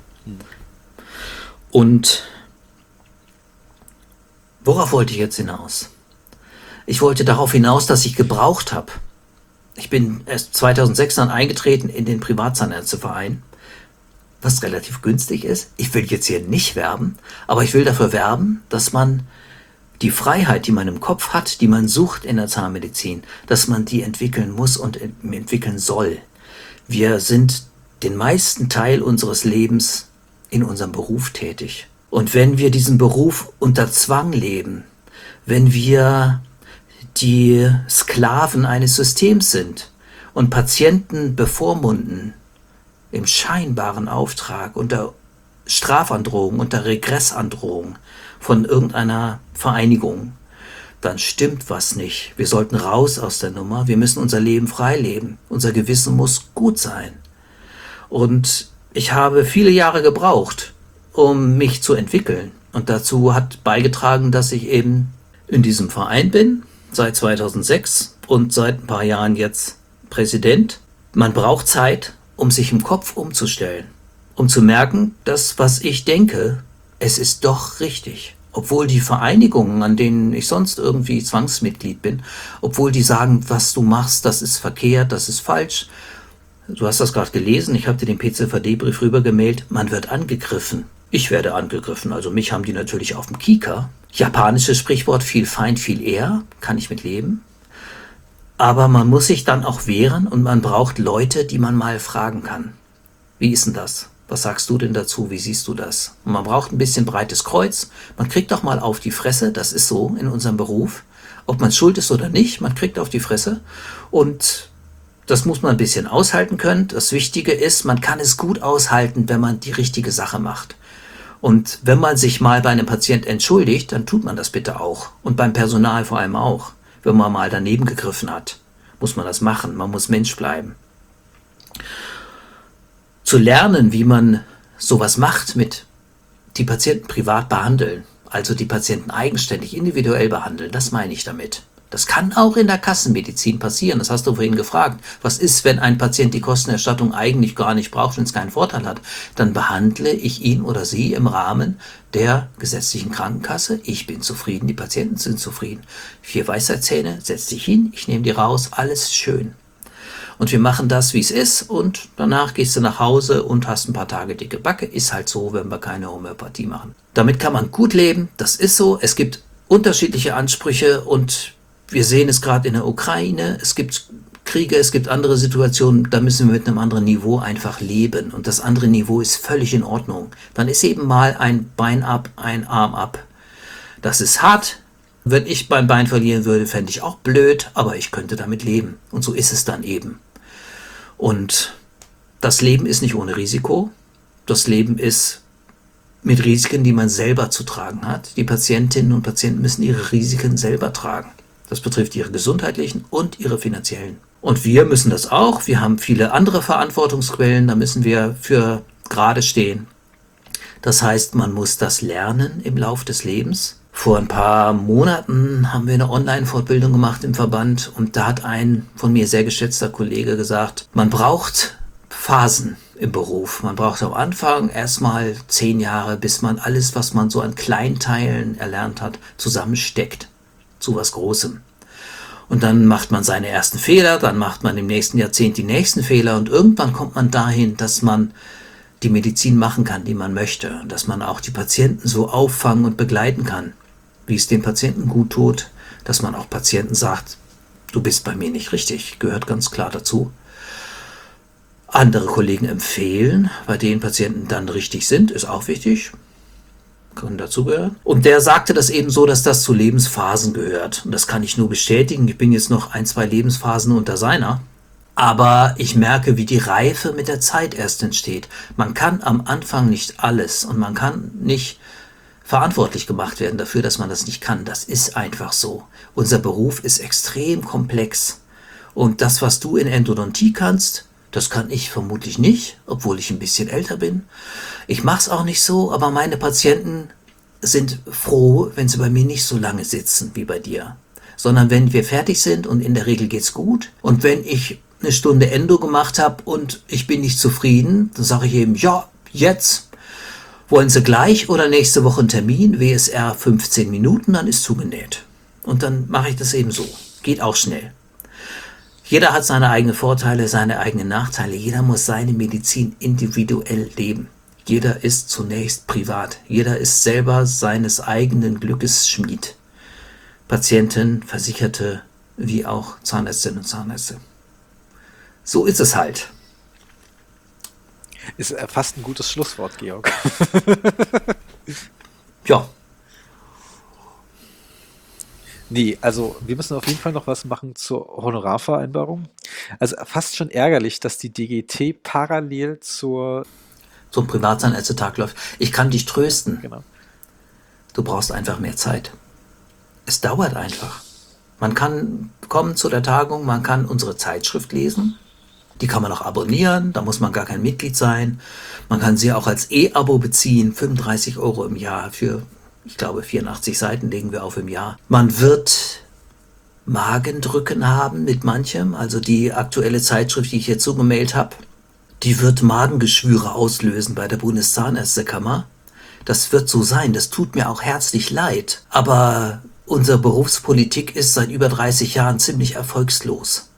Und worauf wollte ich jetzt hinaus? Ich wollte darauf hinaus, dass ich gebraucht habe. Ich bin erst zweitausendsechs dann eingetreten in den Privatzahnärzteverein, was relativ günstig ist. Ich will jetzt hier nicht werben, aber ich will dafür werben, dass man die Freiheit, die man im Kopf hat, die man sucht in der Zahnmedizin, dass man die entwickeln muss und entwickeln soll. Wir sind den meisten Teil unseres Lebens in unserem Beruf tätig. Und wenn wir diesen Beruf unter Zwang leben, wenn wir die Sklaven eines Systems sind und Patienten bevormunden, im scheinbaren Auftrag, unter Strafandrohung, unter Regressandrohung von irgendeiner Vereinigung, dann stimmt was nicht. Wir sollten raus aus der Nummer. Wir müssen unser Leben frei leben. Unser Gewissen muss gut sein. Und ich habe viele Jahre gebraucht, um mich zu entwickeln. Und dazu hat beigetragen, dass ich eben in diesem Verein bin, seit zweitausendsechs und seit ein paar Jahren jetzt Präsident. Man braucht Zeit, um sich im Kopf umzustellen, um zu merken, dass was ich denke, es ist doch richtig. Obwohl die Vereinigungen, an denen ich sonst irgendwie Zwangsmitglied bin, obwohl die sagen, was du machst, das ist verkehrt, das ist falsch. Du hast das gerade gelesen, ich habe dir den P Z V D-Brief rübergemailt, man wird angegriffen. Ich werde angegriffen, also mich haben die natürlich auf dem Kieker. Japanisches Sprichwort, viel Feind, viel eher, kann ich mit leben. Aber man muss sich dann auch wehren und man braucht Leute, die man mal fragen kann. Wie ist denn das? Was sagst du denn dazu? Wie siehst du das? Und man braucht ein bisschen breites Kreuz. Man kriegt doch mal auf die Fresse. Das ist so in unserem Beruf. Ob man schuld ist oder nicht, man kriegt auf die Fresse. Und das muss man ein bisschen aushalten können. Das Wichtige ist, man kann es gut aushalten, wenn man die richtige Sache macht. Und wenn man sich mal bei einem Patient entschuldigt, dann tut man das bitte auch. Und beim Personal vor allem auch. Wenn man mal daneben gegriffen hat, muss man das machen. Man muss Mensch bleiben. Zu lernen, wie man sowas macht, mit die Patienten privat behandeln, also die Patienten eigenständig, individuell behandeln, das meine ich damit. Das kann auch in der Kassenmedizin passieren, das hast du vorhin gefragt. Was ist, wenn ein Patient die Kostenerstattung eigentlich gar nicht braucht, wenn es keinen Vorteil hat? Dann behandle ich ihn oder sie im Rahmen der gesetzlichen Krankenkasse. Ich bin zufrieden, die Patienten sind zufrieden. Vier Weisheitszähne, setz dich hin, ich nehme die raus, alles schön. Und wir machen das, wie es ist, und danach gehst du nach Hause und hast ein paar Tage dicke Backe. Ist halt so, wenn wir keine Homöopathie machen. Damit kann man gut leben, das ist so. Es gibt unterschiedliche Ansprüche und wir sehen es gerade in der Ukraine. Es gibt Kriege, es gibt andere Situationen, da müssen wir mit einem anderen Niveau einfach leben. Und das andere Niveau ist völlig in Ordnung. Dann ist eben mal ein Bein ab, ein Arm ab. Das ist hart. Wenn ich mein Bein verlieren würde, fände ich auch blöd, aber ich könnte damit leben. Und so ist es dann eben. Und das Leben ist nicht ohne Risiko. Das Leben ist mit Risiken, die man selber zu tragen hat. Die Patientinnen und Patienten müssen ihre Risiken selber tragen. Das betrifft ihre gesundheitlichen und ihre finanziellen. Und wir müssen das auch. Wir haben viele andere Verantwortungsquellen, da müssen wir für gerade stehen. Das heißt, man muss das lernen im Lauf des Lebens. Vor ein paar Monaten haben wir eine Online-Fortbildung gemacht im Verband und da hat ein von mir sehr geschätzter Kollege gesagt, man braucht Phasen im Beruf. Man braucht am Anfang erstmal zehn Jahre, bis man alles, was man so an Kleinteilen erlernt hat, zusammensteckt zu was Großem. Und dann macht man seine ersten Fehler, dann macht man im nächsten Jahrzehnt die nächsten Fehler und irgendwann kommt man dahin, dass man die Medizin machen kann, die man möchte und dass man auch die Patienten so auffangen und begleiten kann, wie es den Patienten gut tut, dass man auch Patienten sagt, du bist bei mir nicht richtig, gehört ganz klar dazu. Andere Kollegen empfehlen, bei denen Patienten dann richtig sind, ist auch wichtig, können dazugehören. Und der sagte das eben so, dass das zu Lebensphasen gehört. Und das kann ich nur bestätigen. Ich bin jetzt noch ein, zwei Lebensphasen unter seiner. Aber ich merke, wie die Reife mit der Zeit erst entsteht. Man kann am Anfang nicht alles und man kann nicht verantwortlich gemacht werden dafür, dass man das nicht kann. Das ist einfach so. Unser Beruf ist extrem komplex. Und das, was du in Endodontie kannst, das kann ich vermutlich nicht, obwohl ich ein bisschen älter bin. Ich mache es auch nicht so, aber meine Patienten sind froh, wenn sie bei mir nicht so lange sitzen wie bei dir. Sondern wenn wir fertig sind und in der Regel geht's gut. Und wenn ich eine Stunde Endo gemacht habe und ich bin nicht zufrieden, dann sage ich eben, ja, jetzt wollen Sie gleich oder nächste Woche einen Termin, W S R fünfzehn Minuten, dann ist zugenäht. Und dann mache ich das eben so. Geht auch schnell. Jeder hat seine eigenen Vorteile, seine eigenen Nachteile. Jeder muss seine Medizin individuell leben. Jeder ist zunächst privat. Jeder ist selber seines eigenen Glückes Schmied. Patienten, Versicherte, wie auch Zahnärztinnen und Zahnärzte. So ist es halt. Ist äh, fast ein gutes Schlusswort, Georg. Ja. Nee, also wir müssen auf jeden Fall noch was machen zur Honorarvereinbarung. Also fast schon ärgerlich, dass die D G T parallel zur... Zum Privatzahnärztetag läuft. Ich kann dich trösten. Genau. Du brauchst einfach mehr Zeit. Es dauert einfach. Man kann kommen zu der Tagung, man kann unsere Zeitschrift lesen. Die kann man auch abonnieren, da muss man gar kein Mitglied sein. Man kann sie auch als E-Abo beziehen, fünfunddreißig Euro im Jahr für, ich glaube, vierundachtzig Seiten legen wir auf im Jahr. Man wird Magendrücken haben mit manchem, also die aktuelle Zeitschrift, die ich hier zugemailt habe, die wird Magengeschwüre auslösen bei der Bundeszahnärztekammer. Das wird so sein, das tut mir auch herzlich leid, aber unsere Berufspolitik ist seit über dreißig Jahren ziemlich erfolgslos.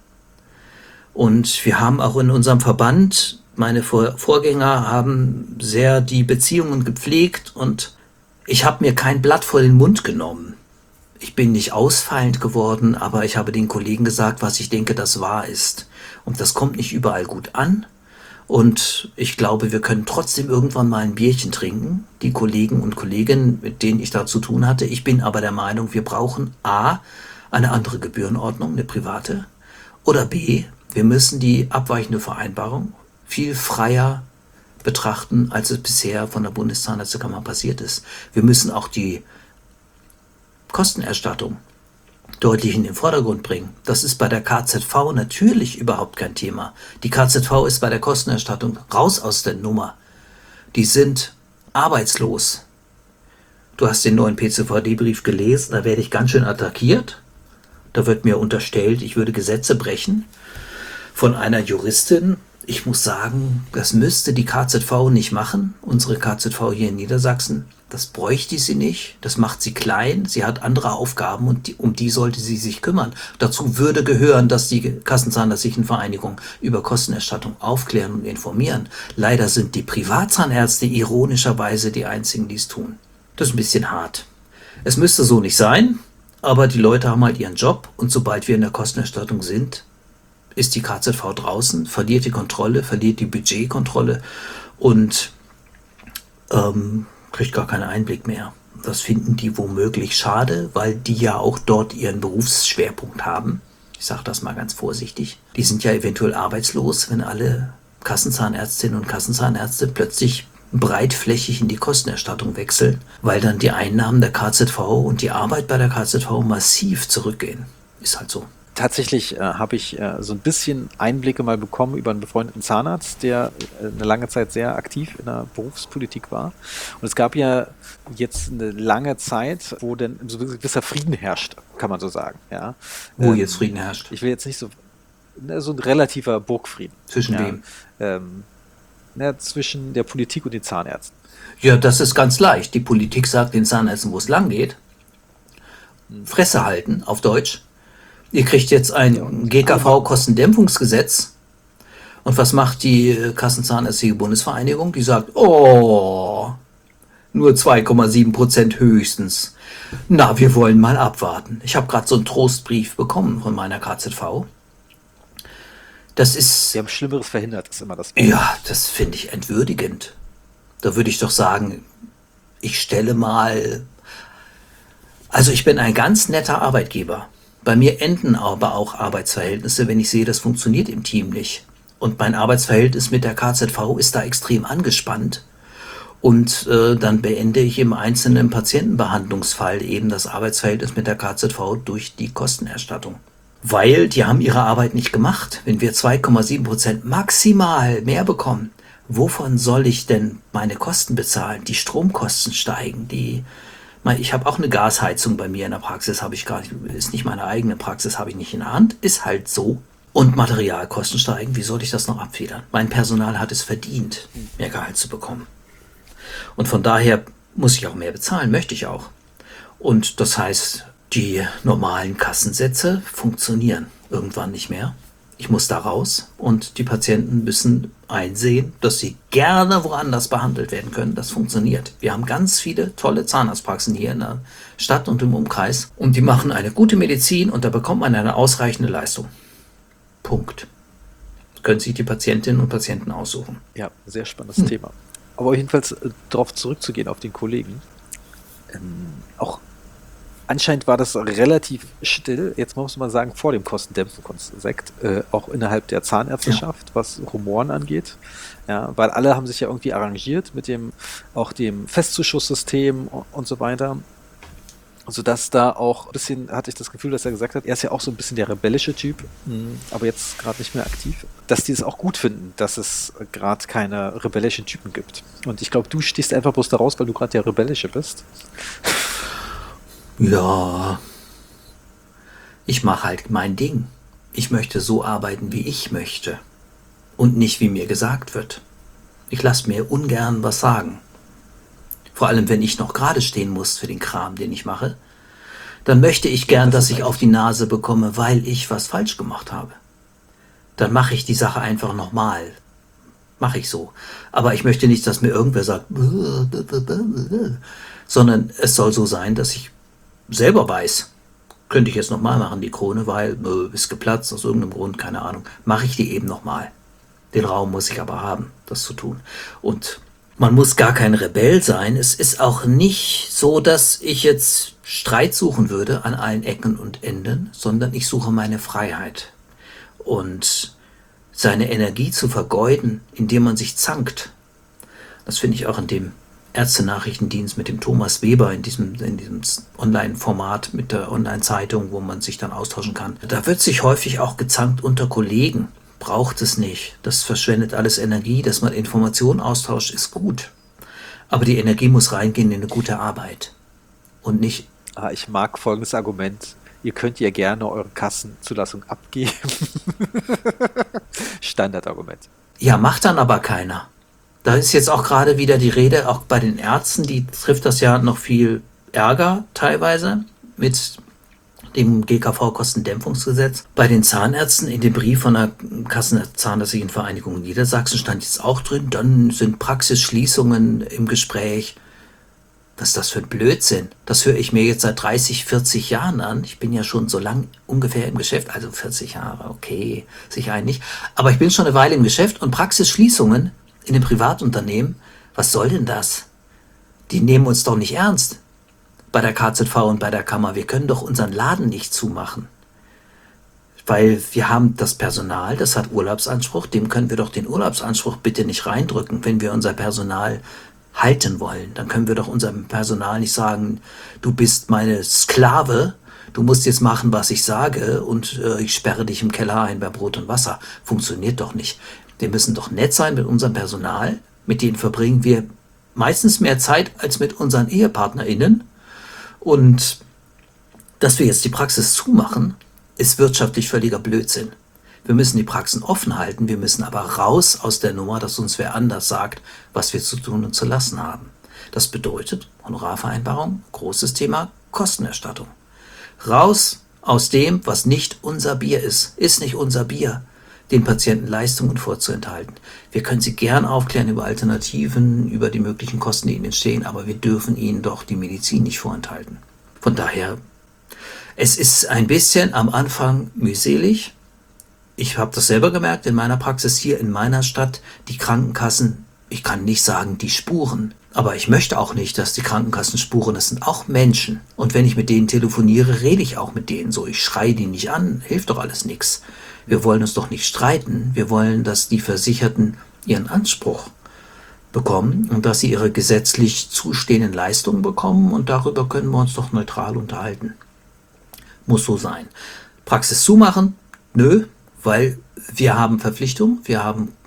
Und wir haben auch in unserem Verband, meine Vor- Vorgänger haben sehr die Beziehungen gepflegt und ich habe mir kein Blatt vor den Mund genommen. Ich bin nicht ausfallend geworden, aber ich habe den Kollegen gesagt, was ich denke, das wahr ist. Und das kommt nicht überall gut an. Und ich glaube, wir können trotzdem irgendwann mal ein Bierchen trinken, die Kollegen und Kolleginnen, mit denen ich da zu tun hatte. Ich bin aber der Meinung, wir brauchen A, eine andere Gebührenordnung, eine private, oder B, wir müssen die abweichende Vereinbarung viel freier betrachten, als es bisher von der Bundeszahnärztekammer passiert ist. Wir müssen auch die Kostenerstattung deutlich in den Vordergrund bringen. Das ist bei der K Z V natürlich überhaupt kein Thema. Die K Z V ist bei der Kostenerstattung raus aus der Nummer. Die sind arbeitslos. Du hast den neuen P C V D-Brief gelesen, da werde ich ganz schön attackiert. Da wird mir unterstellt, ich würde Gesetze brechen von einer Juristin. Ich muss sagen, das müsste die K Z V nicht machen, unsere K Z V hier in Niedersachsen. Das bräuchte sie nicht, das macht sie klein, sie hat andere Aufgaben und die, um die sollte sie sich kümmern. Dazu würde gehören, dass die Kassenzahnärztlichen Vereinigungen über Kostenerstattung aufklären und informieren. Leider sind die Privatzahnärzte ironischerweise die einzigen, die es tun. Das ist ein bisschen hart. Es müsste so nicht sein, aber die Leute haben halt ihren Job und sobald wir in der Kostenerstattung sind, ist die K Z V draußen, verliert die Kontrolle, verliert die Budgetkontrolle und ähm, kriegt gar keinen Einblick mehr. Das finden die womöglich schade, weil die ja auch dort ihren Berufsschwerpunkt haben. Ich sage das mal ganz vorsichtig. Die sind ja eventuell arbeitslos, wenn alle Kassenzahnärztinnen und Kassenzahnärzte plötzlich breitflächig in die Kostenerstattung wechseln, weil dann die Einnahmen der K Z V und die Arbeit bei der K Z V massiv zurückgehen. Ist halt so. Tatsächlich äh, habe ich äh, so ein bisschen Einblicke mal bekommen über einen befreundeten Zahnarzt, der äh, eine lange Zeit sehr aktiv in der Berufspolitik war. Und es gab ja jetzt eine lange Zeit, wo dann so ein gewisser Frieden herrscht, kann man so sagen. Ja. Wo ähm, jetzt Frieden herrscht? Ich will jetzt nicht so, ne, so ein relativer Burgfrieden. Zwischen ja. wem? Ähm, ne, zwischen der Politik und den Zahnärzten. Ja, das ist ganz leicht. Die Politik sagt den Zahnärzten, wo es lang geht. Fresse halten, auf Deutsch. Ihr kriegt jetzt ein G K V-Kostendämpfungsgesetz. Und was macht die Kassenzahnärztliche Bundesvereinigung? Die sagt, oh, nur zwei Komma sieben Prozent höchstens. Na, wir wollen mal abwarten. Ich habe gerade so einen Trostbrief bekommen von meiner K Z V. Das ist... Sie haben Schlimmeres verhindert, ist immer das. Ja, das finde ich entwürdigend. Da würde ich doch sagen, ich stelle mal... Also ich bin ein ganz netter Arbeitgeber. Bei mir enden aber auch Arbeitsverhältnisse, wenn ich sehe, das funktioniert im Team nicht. Und mein Arbeitsverhältnis mit der K Z V ist da extrem angespannt. Und äh, dann beende ich im einzelnen Patientenbehandlungsfall eben das Arbeitsverhältnis mit der K Z V durch die Kostenerstattung. Weil die haben ihre Arbeit nicht gemacht. Wenn wir zwei Komma sieben Prozent maximal mehr bekommen, wovon soll ich denn meine Kosten bezahlen? Die Stromkosten steigen, die... Ich habe auch eine Gasheizung bei mir in der Praxis, habe ich gar nicht, ist nicht meine eigene Praxis, habe ich nicht in der Hand, ist halt so. und Materialkosten steigen, wie soll ich das noch abfedern? Mein Personal hat es verdient, mehr Gehalt zu bekommen. Und von daher muss ich auch mehr bezahlen, möchte ich auch. Und das heißt, die normalen Kassensätze funktionieren irgendwann nicht mehr. Ich muss da raus und die Patienten müssen einsehen, dass sie gerne woanders behandelt werden können. Das funktioniert. Wir haben ganz viele tolle Zahnarztpraxen hier in der Stadt und im Umkreis und die machen eine gute Medizin und da bekommt man eine ausreichende Leistung. Punkt. Können sich die Patientinnen und Patienten aussuchen. Ja, sehr spannendes Hm. Thema. Aber jedenfalls äh, darauf zurückzugehen, auf den Kollegen. Ähm, auch anscheinend war das relativ still, jetzt muss man sagen, vor dem Kostendämpfungskonzept, äh, auch innerhalb der Zahnärzteschaft, was Rumoren angeht. Ja, weil alle haben sich ja irgendwie arrangiert mit dem, auch dem Festzuschusssystem und, und so weiter. Sodass da auch ein bisschen, hatte ich das Gefühl, dass er gesagt hat, er ist ja auch so ein bisschen der rebellische Typ, mh, aber jetzt gerade nicht mehr aktiv, dass die es auch gut finden, dass es gerade keine rebellischen Typen gibt. Und ich glaube, du stehst einfach bloß da raus, weil du gerade der Rebellische bist. Ja, ich mache halt mein Ding. Ich möchte so arbeiten, wie ich möchte und nicht, wie mir gesagt wird. Ich lasse mir ungern was sagen. Vor allem, wenn ich noch gerade stehen muss für den Kram, den ich mache, dann möchte ich gern, das dass ist ich auf die Nase bekomme, weil ich was falsch gemacht habe. Dann mache ich die Sache einfach nochmal. Mache ich so. Aber ich möchte nicht, dass mir irgendwer sagt, sondern es soll so sein, dass ich selber weiß, könnte ich jetzt nochmal machen, die Krone, weil äh, ist geplatzt aus irgendeinem Grund, keine Ahnung. Mache ich die eben nochmal. Den Raum muss ich aber haben, das zu tun. Und man muss gar kein Rebell sein. Es ist auch nicht so, dass ich jetzt Streit suchen würde an allen Ecken und Enden, sondern ich suche meine Freiheit. Und seine Energie zu vergeuden, indem man sich zankt, das finde ich auch in dem Ärztenachrichtendienst mit dem Thomas Weber in diesem, in diesem Online-Format mit der Online-Zeitung, wo man sich dann austauschen kann. Da wird sich häufig auch gezankt unter Kollegen. Braucht es nicht. Das verschwendet alles Energie. Dass man Informationen austauscht, ist gut. Aber die Energie muss reingehen in eine gute Arbeit. Und nicht... Ah, ich mag folgendes Argument. Ihr könnt ja gerne eure Kassenzulassung abgeben. Standardargument. Ja, macht dann aber keiner. Da ist jetzt auch gerade wieder die Rede, auch bei den Ärzten, die trifft das ja noch viel Ärger teilweise mit dem G K V-Kostendämpfungsgesetz. Bei den Zahnärzten in dem Brief von der Kassenzahnärztlichen Vereinigung Niedersachsen stand jetzt auch drin, dann sind Praxisschließungen im Gespräch. Was ist das für ein Blödsinn? Das höre ich mir jetzt seit dreißig, vierzig Jahren an. Ich bin ja schon so lang ungefähr im Geschäft, also vierzig Jahre, okay, sicher nicht. Aber ich bin schon eine Weile im Geschäft und Praxisschließungen in den Privatunternehmen, was soll denn das? Die nehmen uns doch nicht ernst. Bei der K Z V und bei der Kammer. Wir können doch unseren Laden nicht zumachen. Weil wir haben das Personal, das hat Urlaubsanspruch, dem können wir doch den Urlaubsanspruch bitte nicht reindrücken, wenn wir unser Personal halten wollen. Dann können wir doch unserem Personal nicht sagen, du bist meine Sklave, du musst jetzt machen, was ich sage und äh, ich sperre dich im Keller ein bei Brot und Wasser. Funktioniert doch nicht. Wir müssen doch nett sein mit unserem Personal, mit denen verbringen wir meistens mehr Zeit als mit unseren EhepartnerInnen. Und dass wir jetzt die Praxis zumachen, ist wirtschaftlich völliger Blödsinn. Wir müssen die Praxen offen halten, wir müssen aber raus aus der Nummer, dass uns wer anders sagt, was wir zu tun und zu lassen haben. Das bedeutet Honorarvereinbarung, großes Thema, Kostenerstattung. Raus aus dem, was nicht unser Bier ist, ist nicht unser Bier, den Patienten Leistungen vorzuenthalten. Wir können sie gern aufklären über Alternativen, über die möglichen Kosten, die ihnen entstehen, aber wir dürfen ihnen doch die Medizin nicht vorenthalten. Von daher, es ist ein bisschen am Anfang mühselig. Ich habe das selber gemerkt in meiner Praxis hier in meiner Stadt, die Krankenkassen, ich kann nicht sagen, die spuren, aber ich möchte auch nicht, dass die Krankenkassen spuren, das sind auch Menschen. Und wenn ich mit denen telefoniere, rede ich auch mit denen so, ich schreie die nicht an, hilft doch alles nichts. Wir wollen uns doch nicht streiten. Wir wollen, dass die Versicherten ihren Anspruch bekommen und dass sie ihre gesetzlich zustehenden Leistungen bekommen und darüber können wir uns doch neutral unterhalten. Muss so sein. Praxis zumachen? Nö, weil wir haben Verpflichtungen, wir haben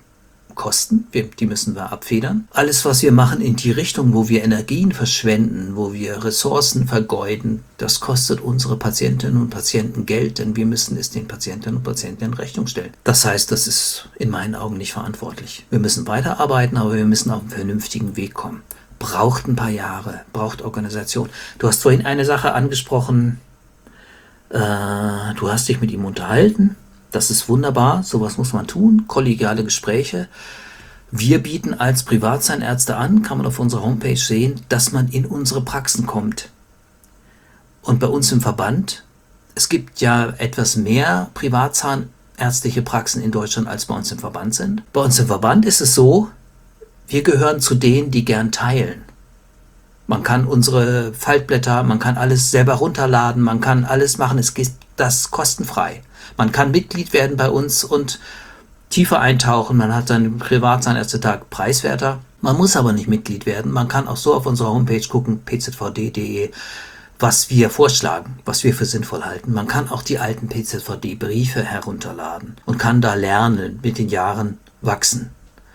Kosten, wir, die müssen wir abfedern. Alles, was wir machen in die Richtung, wo wir Energien verschwenden, wo wir Ressourcen vergeuden, das kostet unsere Patientinnen und Patienten Geld, denn wir müssen es den Patientinnen und Patienten in Rechnung stellen. Das heißt, das ist in meinen Augen nicht verantwortlich. Wir müssen weiterarbeiten, aber wir müssen auf einen vernünftigen Weg kommen. Braucht ein paar Jahre, braucht Organisation. Du hast vorhin eine Sache angesprochen, äh, du hast dich mit ihm unterhalten. Das ist wunderbar, sowas muss man tun, kollegiale Gespräche. Wir bieten als Privatzahnärzte an, kann man auf unserer Homepage sehen, dass man in unsere Praxen kommt. Und bei uns im Verband, es gibt ja etwas mehr privatzahnärztliche Praxen in Deutschland, als bei uns im Verband sind. Bei uns im Verband ist es so, wir gehören zu denen, die gern teilen. Man kann unsere Faltblätter, man kann alles selber runterladen, man kann alles machen, es geht das kostenfrei. Man kann Mitglied werden bei uns und tiefer eintauchen. Man hat seinen Privatzahnärztetag preiswerter. Man muss aber nicht Mitglied werden. Man kann auch so auf unserer Homepage gucken, p z v d punkt d e, was wir vorschlagen, was wir für sinnvoll halten. Man kann auch die alten P Z V D-Briefe herunterladen und kann da lernen, mit den Jahren wachsen.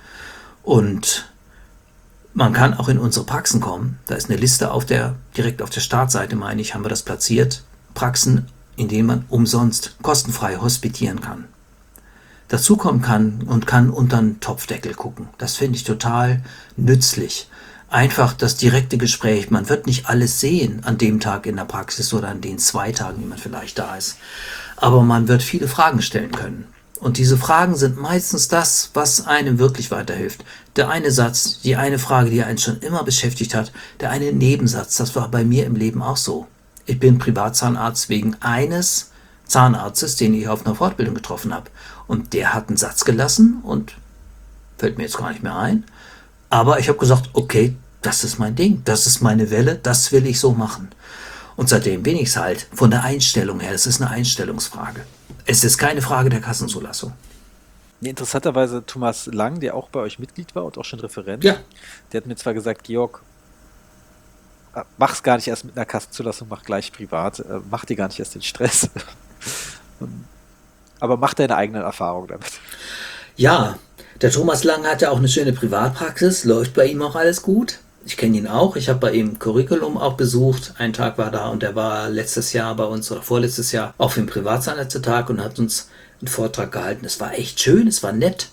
Und man kann auch in unsere Praxen kommen. Da ist eine Liste auf der, direkt auf der Startseite, meine ich, haben wir das platziert. Praxen, in denen man umsonst kostenfrei hospitieren kann. Dazukommen kann und kann unter den Topfdeckel gucken. Das finde ich total nützlich. Einfach das direkte Gespräch. Man wird nicht alles sehen an dem Tag in der Praxis oder an den zwei Tagen, die man vielleicht da ist. Aber man wird viele Fragen stellen können. Und diese Fragen sind meistens das, was einem wirklich weiterhilft. Der eine Satz, die eine Frage, die einen schon immer beschäftigt hat, der eine Nebensatz, das war bei mir im Leben auch so. Ich bin Privatzahnarzt wegen eines Zahnarztes, den ich auf einer Fortbildung getroffen habe. Und der hat einen Satz gelassen und fällt mir jetzt gar nicht mehr ein. Aber ich habe gesagt, okay, das ist mein Ding, das ist meine Welle, das will ich so machen. Und seitdem bin ich es halt von der Einstellung her. Es ist eine Einstellungsfrage. Es ist keine Frage der Kassenzulassung. Ja, interessanterweise Thomas Lang, der auch bei euch Mitglied war und auch schon Referent, Ja. der hat mir zwar gesagt, Georg, mach's gar nicht erst mit einer Kassenzulassung, mach gleich privat, äh, mach dir gar nicht erst den Stress. Aber mach deine eigenen Erfahrungen damit. Ja, der Thomas Lang hat ja auch eine schöne Privatpraxis, läuft bei ihm auch alles gut. Ich kenne ihn auch, ich habe bei ihm Curriculum auch besucht, ein Tag war da und der war letztes Jahr bei uns oder vorletztes Jahr auf dem Privatzahnärztetag und hat uns einen Vortrag gehalten. Es war echt schön, es war nett,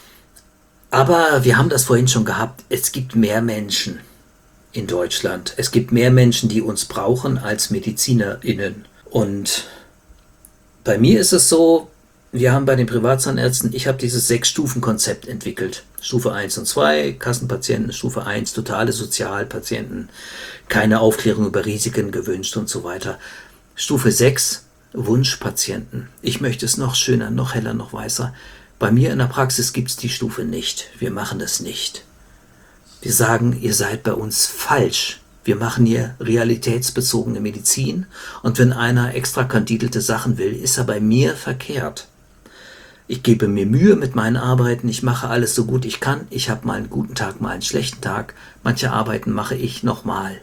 aber wir haben das vorhin schon gehabt, es gibt mehr Menschen in Deutschland. Es gibt mehr Menschen, die uns brauchen als MedizinerInnen. Und bei mir ist es so, wir haben bei den Privatzahnärzten, ich habe dieses Sechs-Stufen-Konzept entwickelt. Stufe eins und zwei, Kassenpatienten, Stufe eins, totale Sozialpatienten, keine Aufklärung über Risiken gewünscht und so weiter. Stufe sechs, Wunschpatienten. Ich möchte es noch schöner, noch heller, noch weißer. Bei mir in der Praxis gibt es die Stufe nicht. Wir machen das nicht. Wir sagen, ihr seid bei uns falsch. Wir machen hier realitätsbezogene Medizin und wenn einer extra kandidelte Sachen will, ist er bei mir verkehrt. Ich gebe mir Mühe mit meinen Arbeiten, ich mache alles so gut ich kann. Ich habe mal einen guten Tag, mal einen schlechten Tag. Manche Arbeiten mache ich nochmal.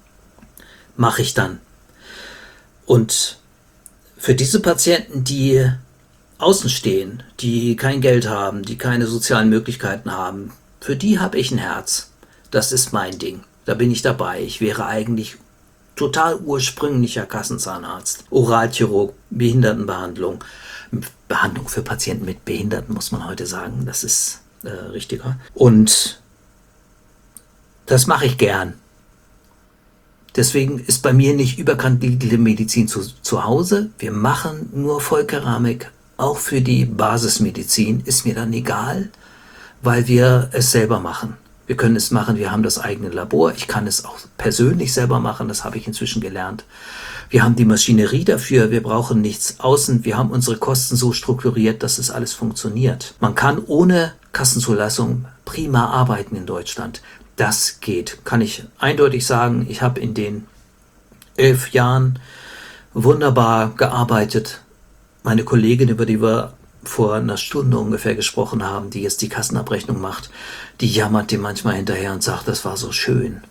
Mache ich dann. Und für diese Patienten, die außen stehen, die kein Geld haben, die keine sozialen Möglichkeiten haben, für die habe ich ein Herz. Das ist mein Ding. Da bin ich dabei. Ich wäre eigentlich total ursprünglicher Kassenzahnarzt. Oralchirurg, Behindertenbehandlung. Behandlung für Patienten mit Behinderten, muss man heute sagen. Das ist äh, richtiger. Und das mache ich gern. Deswegen ist bei mir nicht überkandidelte Medizin zu, zu Hause. Wir machen nur Vollkeramik. Auch für die Basismedizin ist mir dann egal, weil wir es selber machen. Wir können es machen, wir haben das eigene Labor. Ich kann es auch persönlich selber machen, das habe ich inzwischen gelernt. Wir haben die Maschinerie dafür, wir brauchen nichts außen. Wir haben unsere Kosten so strukturiert, dass es alles funktioniert. Man kann ohne Kassenzulassung prima arbeiten in Deutschland. Das geht, kann ich eindeutig sagen. Ich habe in den elf Jahren wunderbar gearbeitet. Meine Kollegin, über die wir vor einer Stunde ungefähr gesprochen haben, die jetzt die Kassenabrechnung macht, die jammert dem manchmal hinterher und sagt, das war so schön.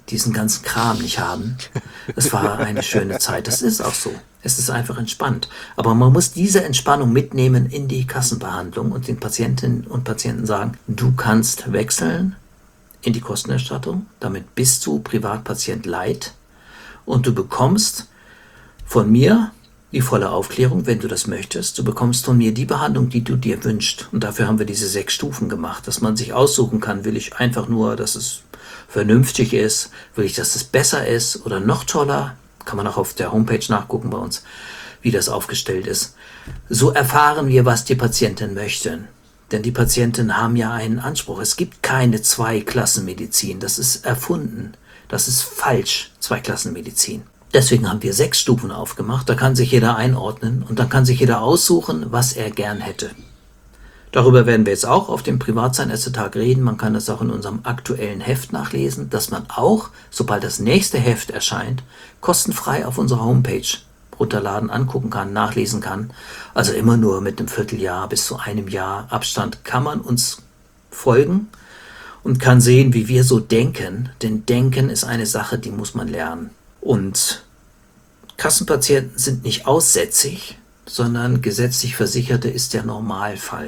diesen ganzen Kram nicht haben. Es war eine schöne Zeit. Das ist auch so. Es ist einfach entspannt. Aber man muss diese Entspannung mitnehmen in die Kassenbehandlung und den Patientinnen und Patienten sagen, du kannst wechseln in die Kostenerstattung. Damit bist du Privatpatient Light und du bekommst von mir die volle Aufklärung, wenn du das möchtest. Du bekommst von mir die Behandlung, die du dir wünschst. Und dafür haben wir diese sechs Stufen gemacht, dass man sich aussuchen kann, will ich einfach nur, dass es vernünftig ist, will ich, dass es besser ist oder noch toller. Kann man auch auf der Homepage nachgucken bei uns, wie das aufgestellt ist. So erfahren wir, was die Patienten möchten. Denn die Patienten haben ja einen Anspruch. Es gibt keine Zweiklassenmedizin. Das ist erfunden. Das ist falsch, Zweiklassenmedizin. Deswegen haben wir sechs Stufen aufgemacht. Da kann sich jeder einordnen und dann kann sich jeder aussuchen, was er gern hätte. Darüber werden wir jetzt auch auf dem Privatzahnärztetag reden. Man kann das auch in unserem aktuellen Heft nachlesen, dass man auch, sobald das nächste Heft erscheint, kostenfrei auf unserer Homepage runterladen, angucken kann, nachlesen kann. Also immer nur mit einem Vierteljahr bis zu einem Jahr Abstand kann man uns folgen und kann sehen, wie wir so denken. Denn Denken ist eine Sache, die muss man lernen. Und Kassenpatienten sind nicht aussätzig, sondern gesetzlich Versicherte ist der Normalfall.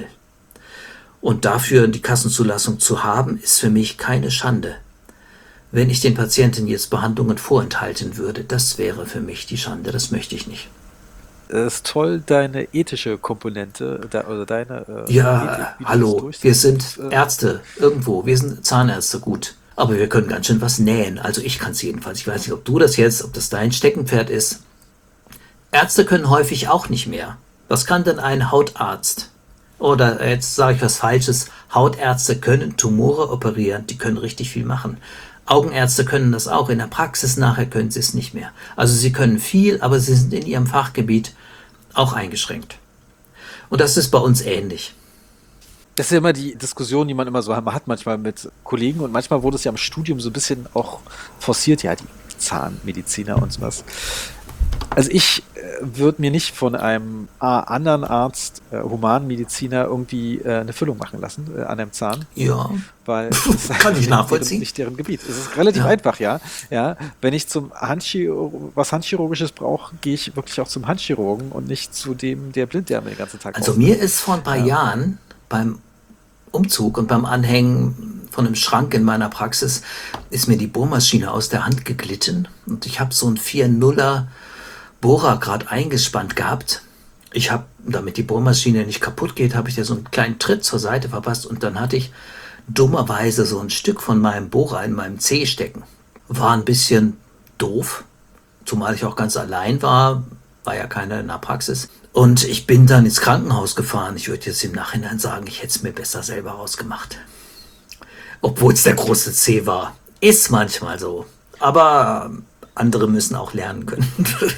Und dafür die Kassenzulassung zu haben, ist für mich keine Schande. Wenn ich den Patienten jetzt Behandlungen vorenthalten würde, das wäre für mich die Schande, das möchte ich nicht. Es ist toll, deine ethische Komponente, da, oder deine... Äh, ja, Ethik, hallo, wir sind Ärzte, irgendwo, wir sind Zahnärzte, gut. Aber wir können ganz schön was nähen, also ich kann es jedenfalls. Ich weiß nicht, ob du das jetzt, ob das dein Steckenpferd ist. Ärzte können häufig auch nicht mehr. Was kann denn ein Hautarzt? Oder jetzt sage ich was Falsches, Hautärzte können Tumore operieren, die können richtig viel machen. Augenärzte können das auch, in der Praxis nachher können sie es nicht mehr. Also sie können viel, aber sie sind in ihrem Fachgebiet auch eingeschränkt. Und das ist bei uns ähnlich. Das ist ja immer die Diskussion, die man immer so hat, manchmal mit Kollegen und manchmal wurde es ja im Studium so ein bisschen auch forciert, ja, die Zahnmediziner und sowas. Also ich äh, würde mir nicht von einem äh, anderen Arzt, äh, Humanmediziner, irgendwie äh, eine Füllung machen lassen äh, an einem Zahn. Ja, weil das kann ich nachvollziehen. Deren, nicht deren Gebiet. Es ist relativ Ja. einfach, ja. ja. Wenn ich zum Handchirurg was Handchirurgisches brauche, gehe ich wirklich auch zum Handchirurgen und nicht zu dem, der blind der mir den ganzen Tag Also ausnimmt. mir ist vor ein paar Ja. Jahren beim Umzug und beim Anhängen von einem Schrank in meiner Praxis ist mir die Bohrmaschine aus der Hand geglitten und ich habe so einen vier nuller Bohrer gerade eingespannt gehabt. Ich habe, damit die Bohrmaschine nicht kaputt geht, habe ich da so einen kleinen Tritt zur Seite verpasst und dann hatte ich dummerweise so ein Stück von meinem Bohrer in meinem Zeh stecken. War ein bisschen doof, zumal ich auch ganz allein war, war ja keiner in der Praxis. Und ich bin dann ins Krankenhaus gefahren. Ich würde jetzt im Nachhinein sagen, ich hätte es mir besser selber rausgemacht. Obwohl es der große Zeh war. Ist manchmal so. Aber andere müssen auch lernen können.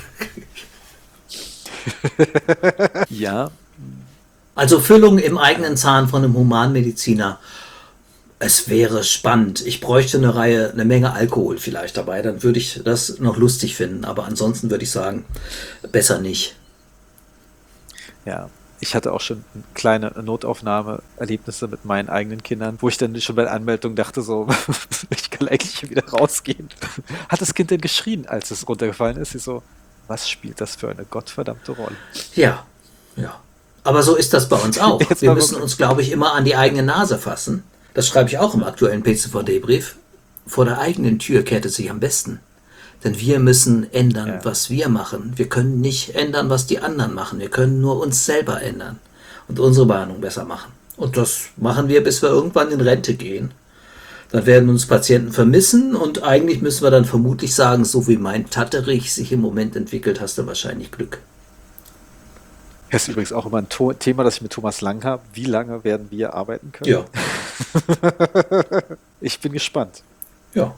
Ja, Also Füllung im eigenen Zahn von einem Humanmediziner. Es wäre spannend. Ich bräuchte eine Reihe, eine Menge Alkohol vielleicht dabei. Dann würde ich das noch lustig finden. Aber ansonsten würde ich sagen, besser nicht. ja. Ich hatte auch schon kleine Notaufnahme-Erlebnisse mit meinen eigenen Kindern, wo ich dann schon bei der Anmeldung dachte so, ich kann eigentlich hier wieder rausgehen. Hat das Kind denn geschrien, als es runtergefallen ist? Sie so, was spielt das für eine gottverdammte Rolle? Ja, ja. Aber so ist das bei uns auch. Jetzt Wir mal müssen wirklich. uns, glaube ich, immer an die eigene Nase fassen. Das schreibe ich auch im aktuellen P C V D-Brief. Vor der eigenen Tür kehrt es sich am besten. Denn wir müssen ändern, Ja. was wir machen. Wir können nicht ändern, was die anderen machen. Wir können nur uns selber ändern und unsere Behandlung besser machen. Und das machen wir, bis wir irgendwann in Rente gehen. Dann werden uns Patienten vermissen und eigentlich müssen wir dann vermutlich sagen, so wie mein Tatterich sich im Moment entwickelt, hast du wahrscheinlich Glück. Das ist übrigens auch immer ein To- Thema, das ich mit Thomas Lang habe. Wie lange werden wir arbeiten können? Ja, Ich bin gespannt. ja.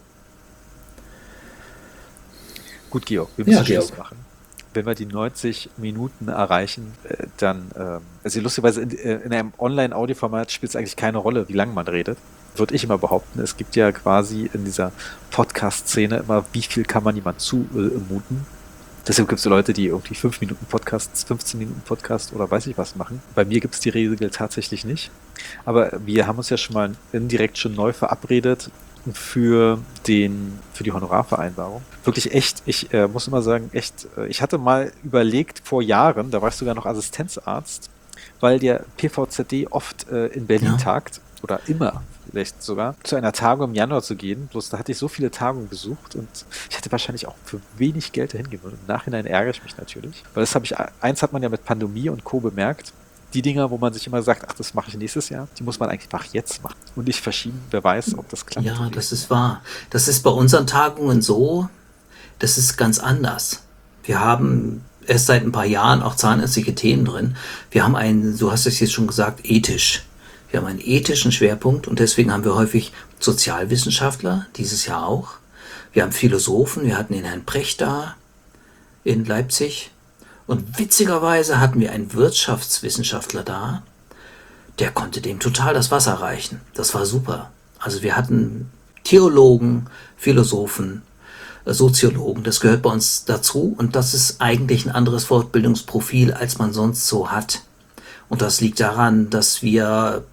Gut, Georg, wir müssen Ja, Schluss Georg. machen. Wenn wir die neunzig Minuten erreichen, äh, dann, ähm, also lustigerweise in, äh, in einem Online-Audio-Format spielt es eigentlich keine Rolle, wie lange man redet. Würde ich immer behaupten. Es gibt ja quasi in dieser Podcast-Szene immer, wie viel kann man jemand zumuten. Deshalb gibt es Leute, die irgendwie fünf Minuten Podcasts, fünfzehn Minuten Podcast oder weiß ich was machen. Bei mir gibt es die Regel tatsächlich nicht. Aber wir haben uns ja schon mal indirekt schon neu verabredet für den, für die Honorarvereinbarung. Wirklich echt, ich äh, muss immer sagen, echt, äh, ich hatte mal überlegt vor Jahren, da warst du sogar noch Assistenzarzt, weil der P V Z D oft äh, in Berlin Ja. tagt oder immer vielleicht sogar, zu einer Tagung im Januar zu gehen. Bloß da hatte ich so viele Tagungen besucht und ich hätte wahrscheinlich auch für wenig Geld dahin gehen wollen. Im Nachhinein ärgere ich mich natürlich. Weil das habe ich, eins hat man ja mit Pandemie und Co. bemerkt. Die Dinger, wo man sich immer sagt, ach, das mache ich nächstes Jahr, die muss man einfach jetzt machen und nicht verschieben. Wer weiß, ob das klappt. Ja, das ist wahr. Das ist bei unseren Tagungen so, das ist ganz anders. Wir haben erst seit ein paar Jahren auch zahnärztliche Themen drin. Wir haben einen, du hast es jetzt schon gesagt, ethisch. Wir haben einen ethischen Schwerpunkt und deswegen haben wir häufig Sozialwissenschaftler, dieses Jahr auch. Wir haben Philosophen, wir hatten den Herrn Precht da in Leipzig. Und witzigerweise hatten wir einen Wirtschaftswissenschaftler da, der konnte dem total das Wasser reichen. Das war super. Also wir hatten Theologen, Philosophen, Soziologen, das gehört bei uns dazu und das ist eigentlich ein anderes Fortbildungsprofil, als man sonst so hat. Und das liegt daran, dass wir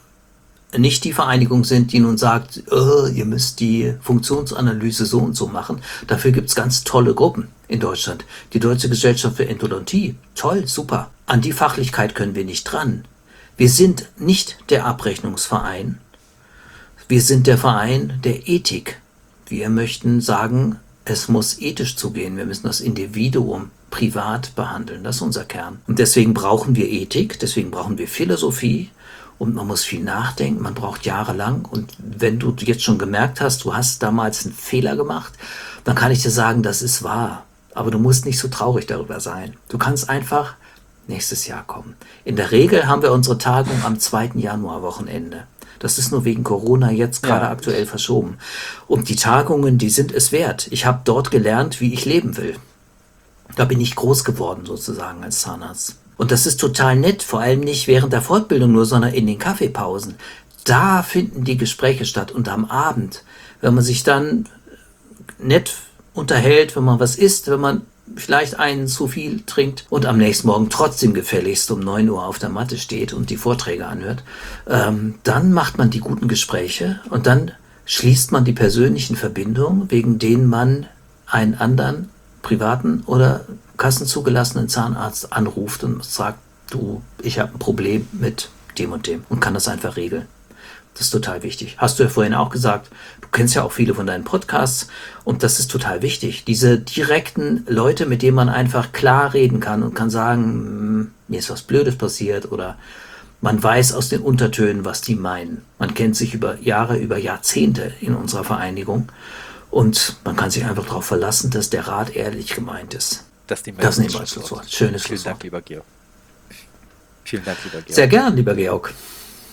nicht die Vereinigung sind, die nun sagt, oh, ihr müsst die Funktionsanalyse so und so machen. Dafür gibt es ganz tolle Gruppen in Deutschland. Die Deutsche Gesellschaft für Endodontie, toll, super. An die Fachlichkeit können wir nicht dran. Wir sind nicht der Abrechnungsverein. Wir sind der Verein der Ethik. Wir möchten sagen, es muss ethisch zugehen. Wir müssen das Individuum privat behandeln. Das ist unser Kern. Und deswegen brauchen wir Ethik, deswegen brauchen wir Philosophie und man muss viel nachdenken. Man braucht jahrelang. Und wenn du jetzt schon gemerkt hast, du hast damals einen Fehler gemacht, dann kann ich dir sagen, das ist wahr. Aber du musst nicht so traurig darüber sein. Du kannst einfach nächstes Jahr kommen. In der Regel haben wir unsere Tagung am zweiten Januar-Wochenende. Das ist nur wegen Corona jetzt gerade Ja. aktuell verschoben. Und die Tagungen, die sind es wert. Ich habe dort gelernt, wie ich leben will. Da bin ich groß geworden sozusagen als Zahnarzt. Und das ist total nett, vor allem nicht während der Fortbildung nur, sondern in den Kaffeepausen. Da finden die Gespräche statt und am Abend, wenn man sich dann nett unterhält, wenn man was isst, wenn man vielleicht einen zu viel trinkt und am nächsten Morgen trotzdem gefälligst um neun Uhr auf der Matte steht und die Vorträge anhört, ähm, dann macht man die guten Gespräche und dann schließt man die persönlichen Verbindungen, wegen denen man einen anderen privaten oder kassenzugelassenen Zahnarzt anruft und sagt, du, ich habe ein Problem mit dem und dem und kann das einfach regeln. Das ist total wichtig. Hast du ja vorhin auch gesagt, du kennst ja auch viele von deinen Podcasts und das ist total wichtig. Diese direkten Leute, mit denen man einfach klar reden kann und kann sagen, mir ist was Blödes passiert oder man weiß aus den Untertönen, was die meinen. Man kennt sich über Jahre, über Jahrzehnte in unserer Vereinigung und man kann sich einfach darauf verlassen, dass der Rat ehrlich gemeint ist. Das nehmen wir, Das als nehmen wir als Schlusswort. Schlusswort. Schönes Vielen Schlusswort. Dank, lieber Georg. Vielen Dank, lieber Georg. Sehr gern, lieber Georg.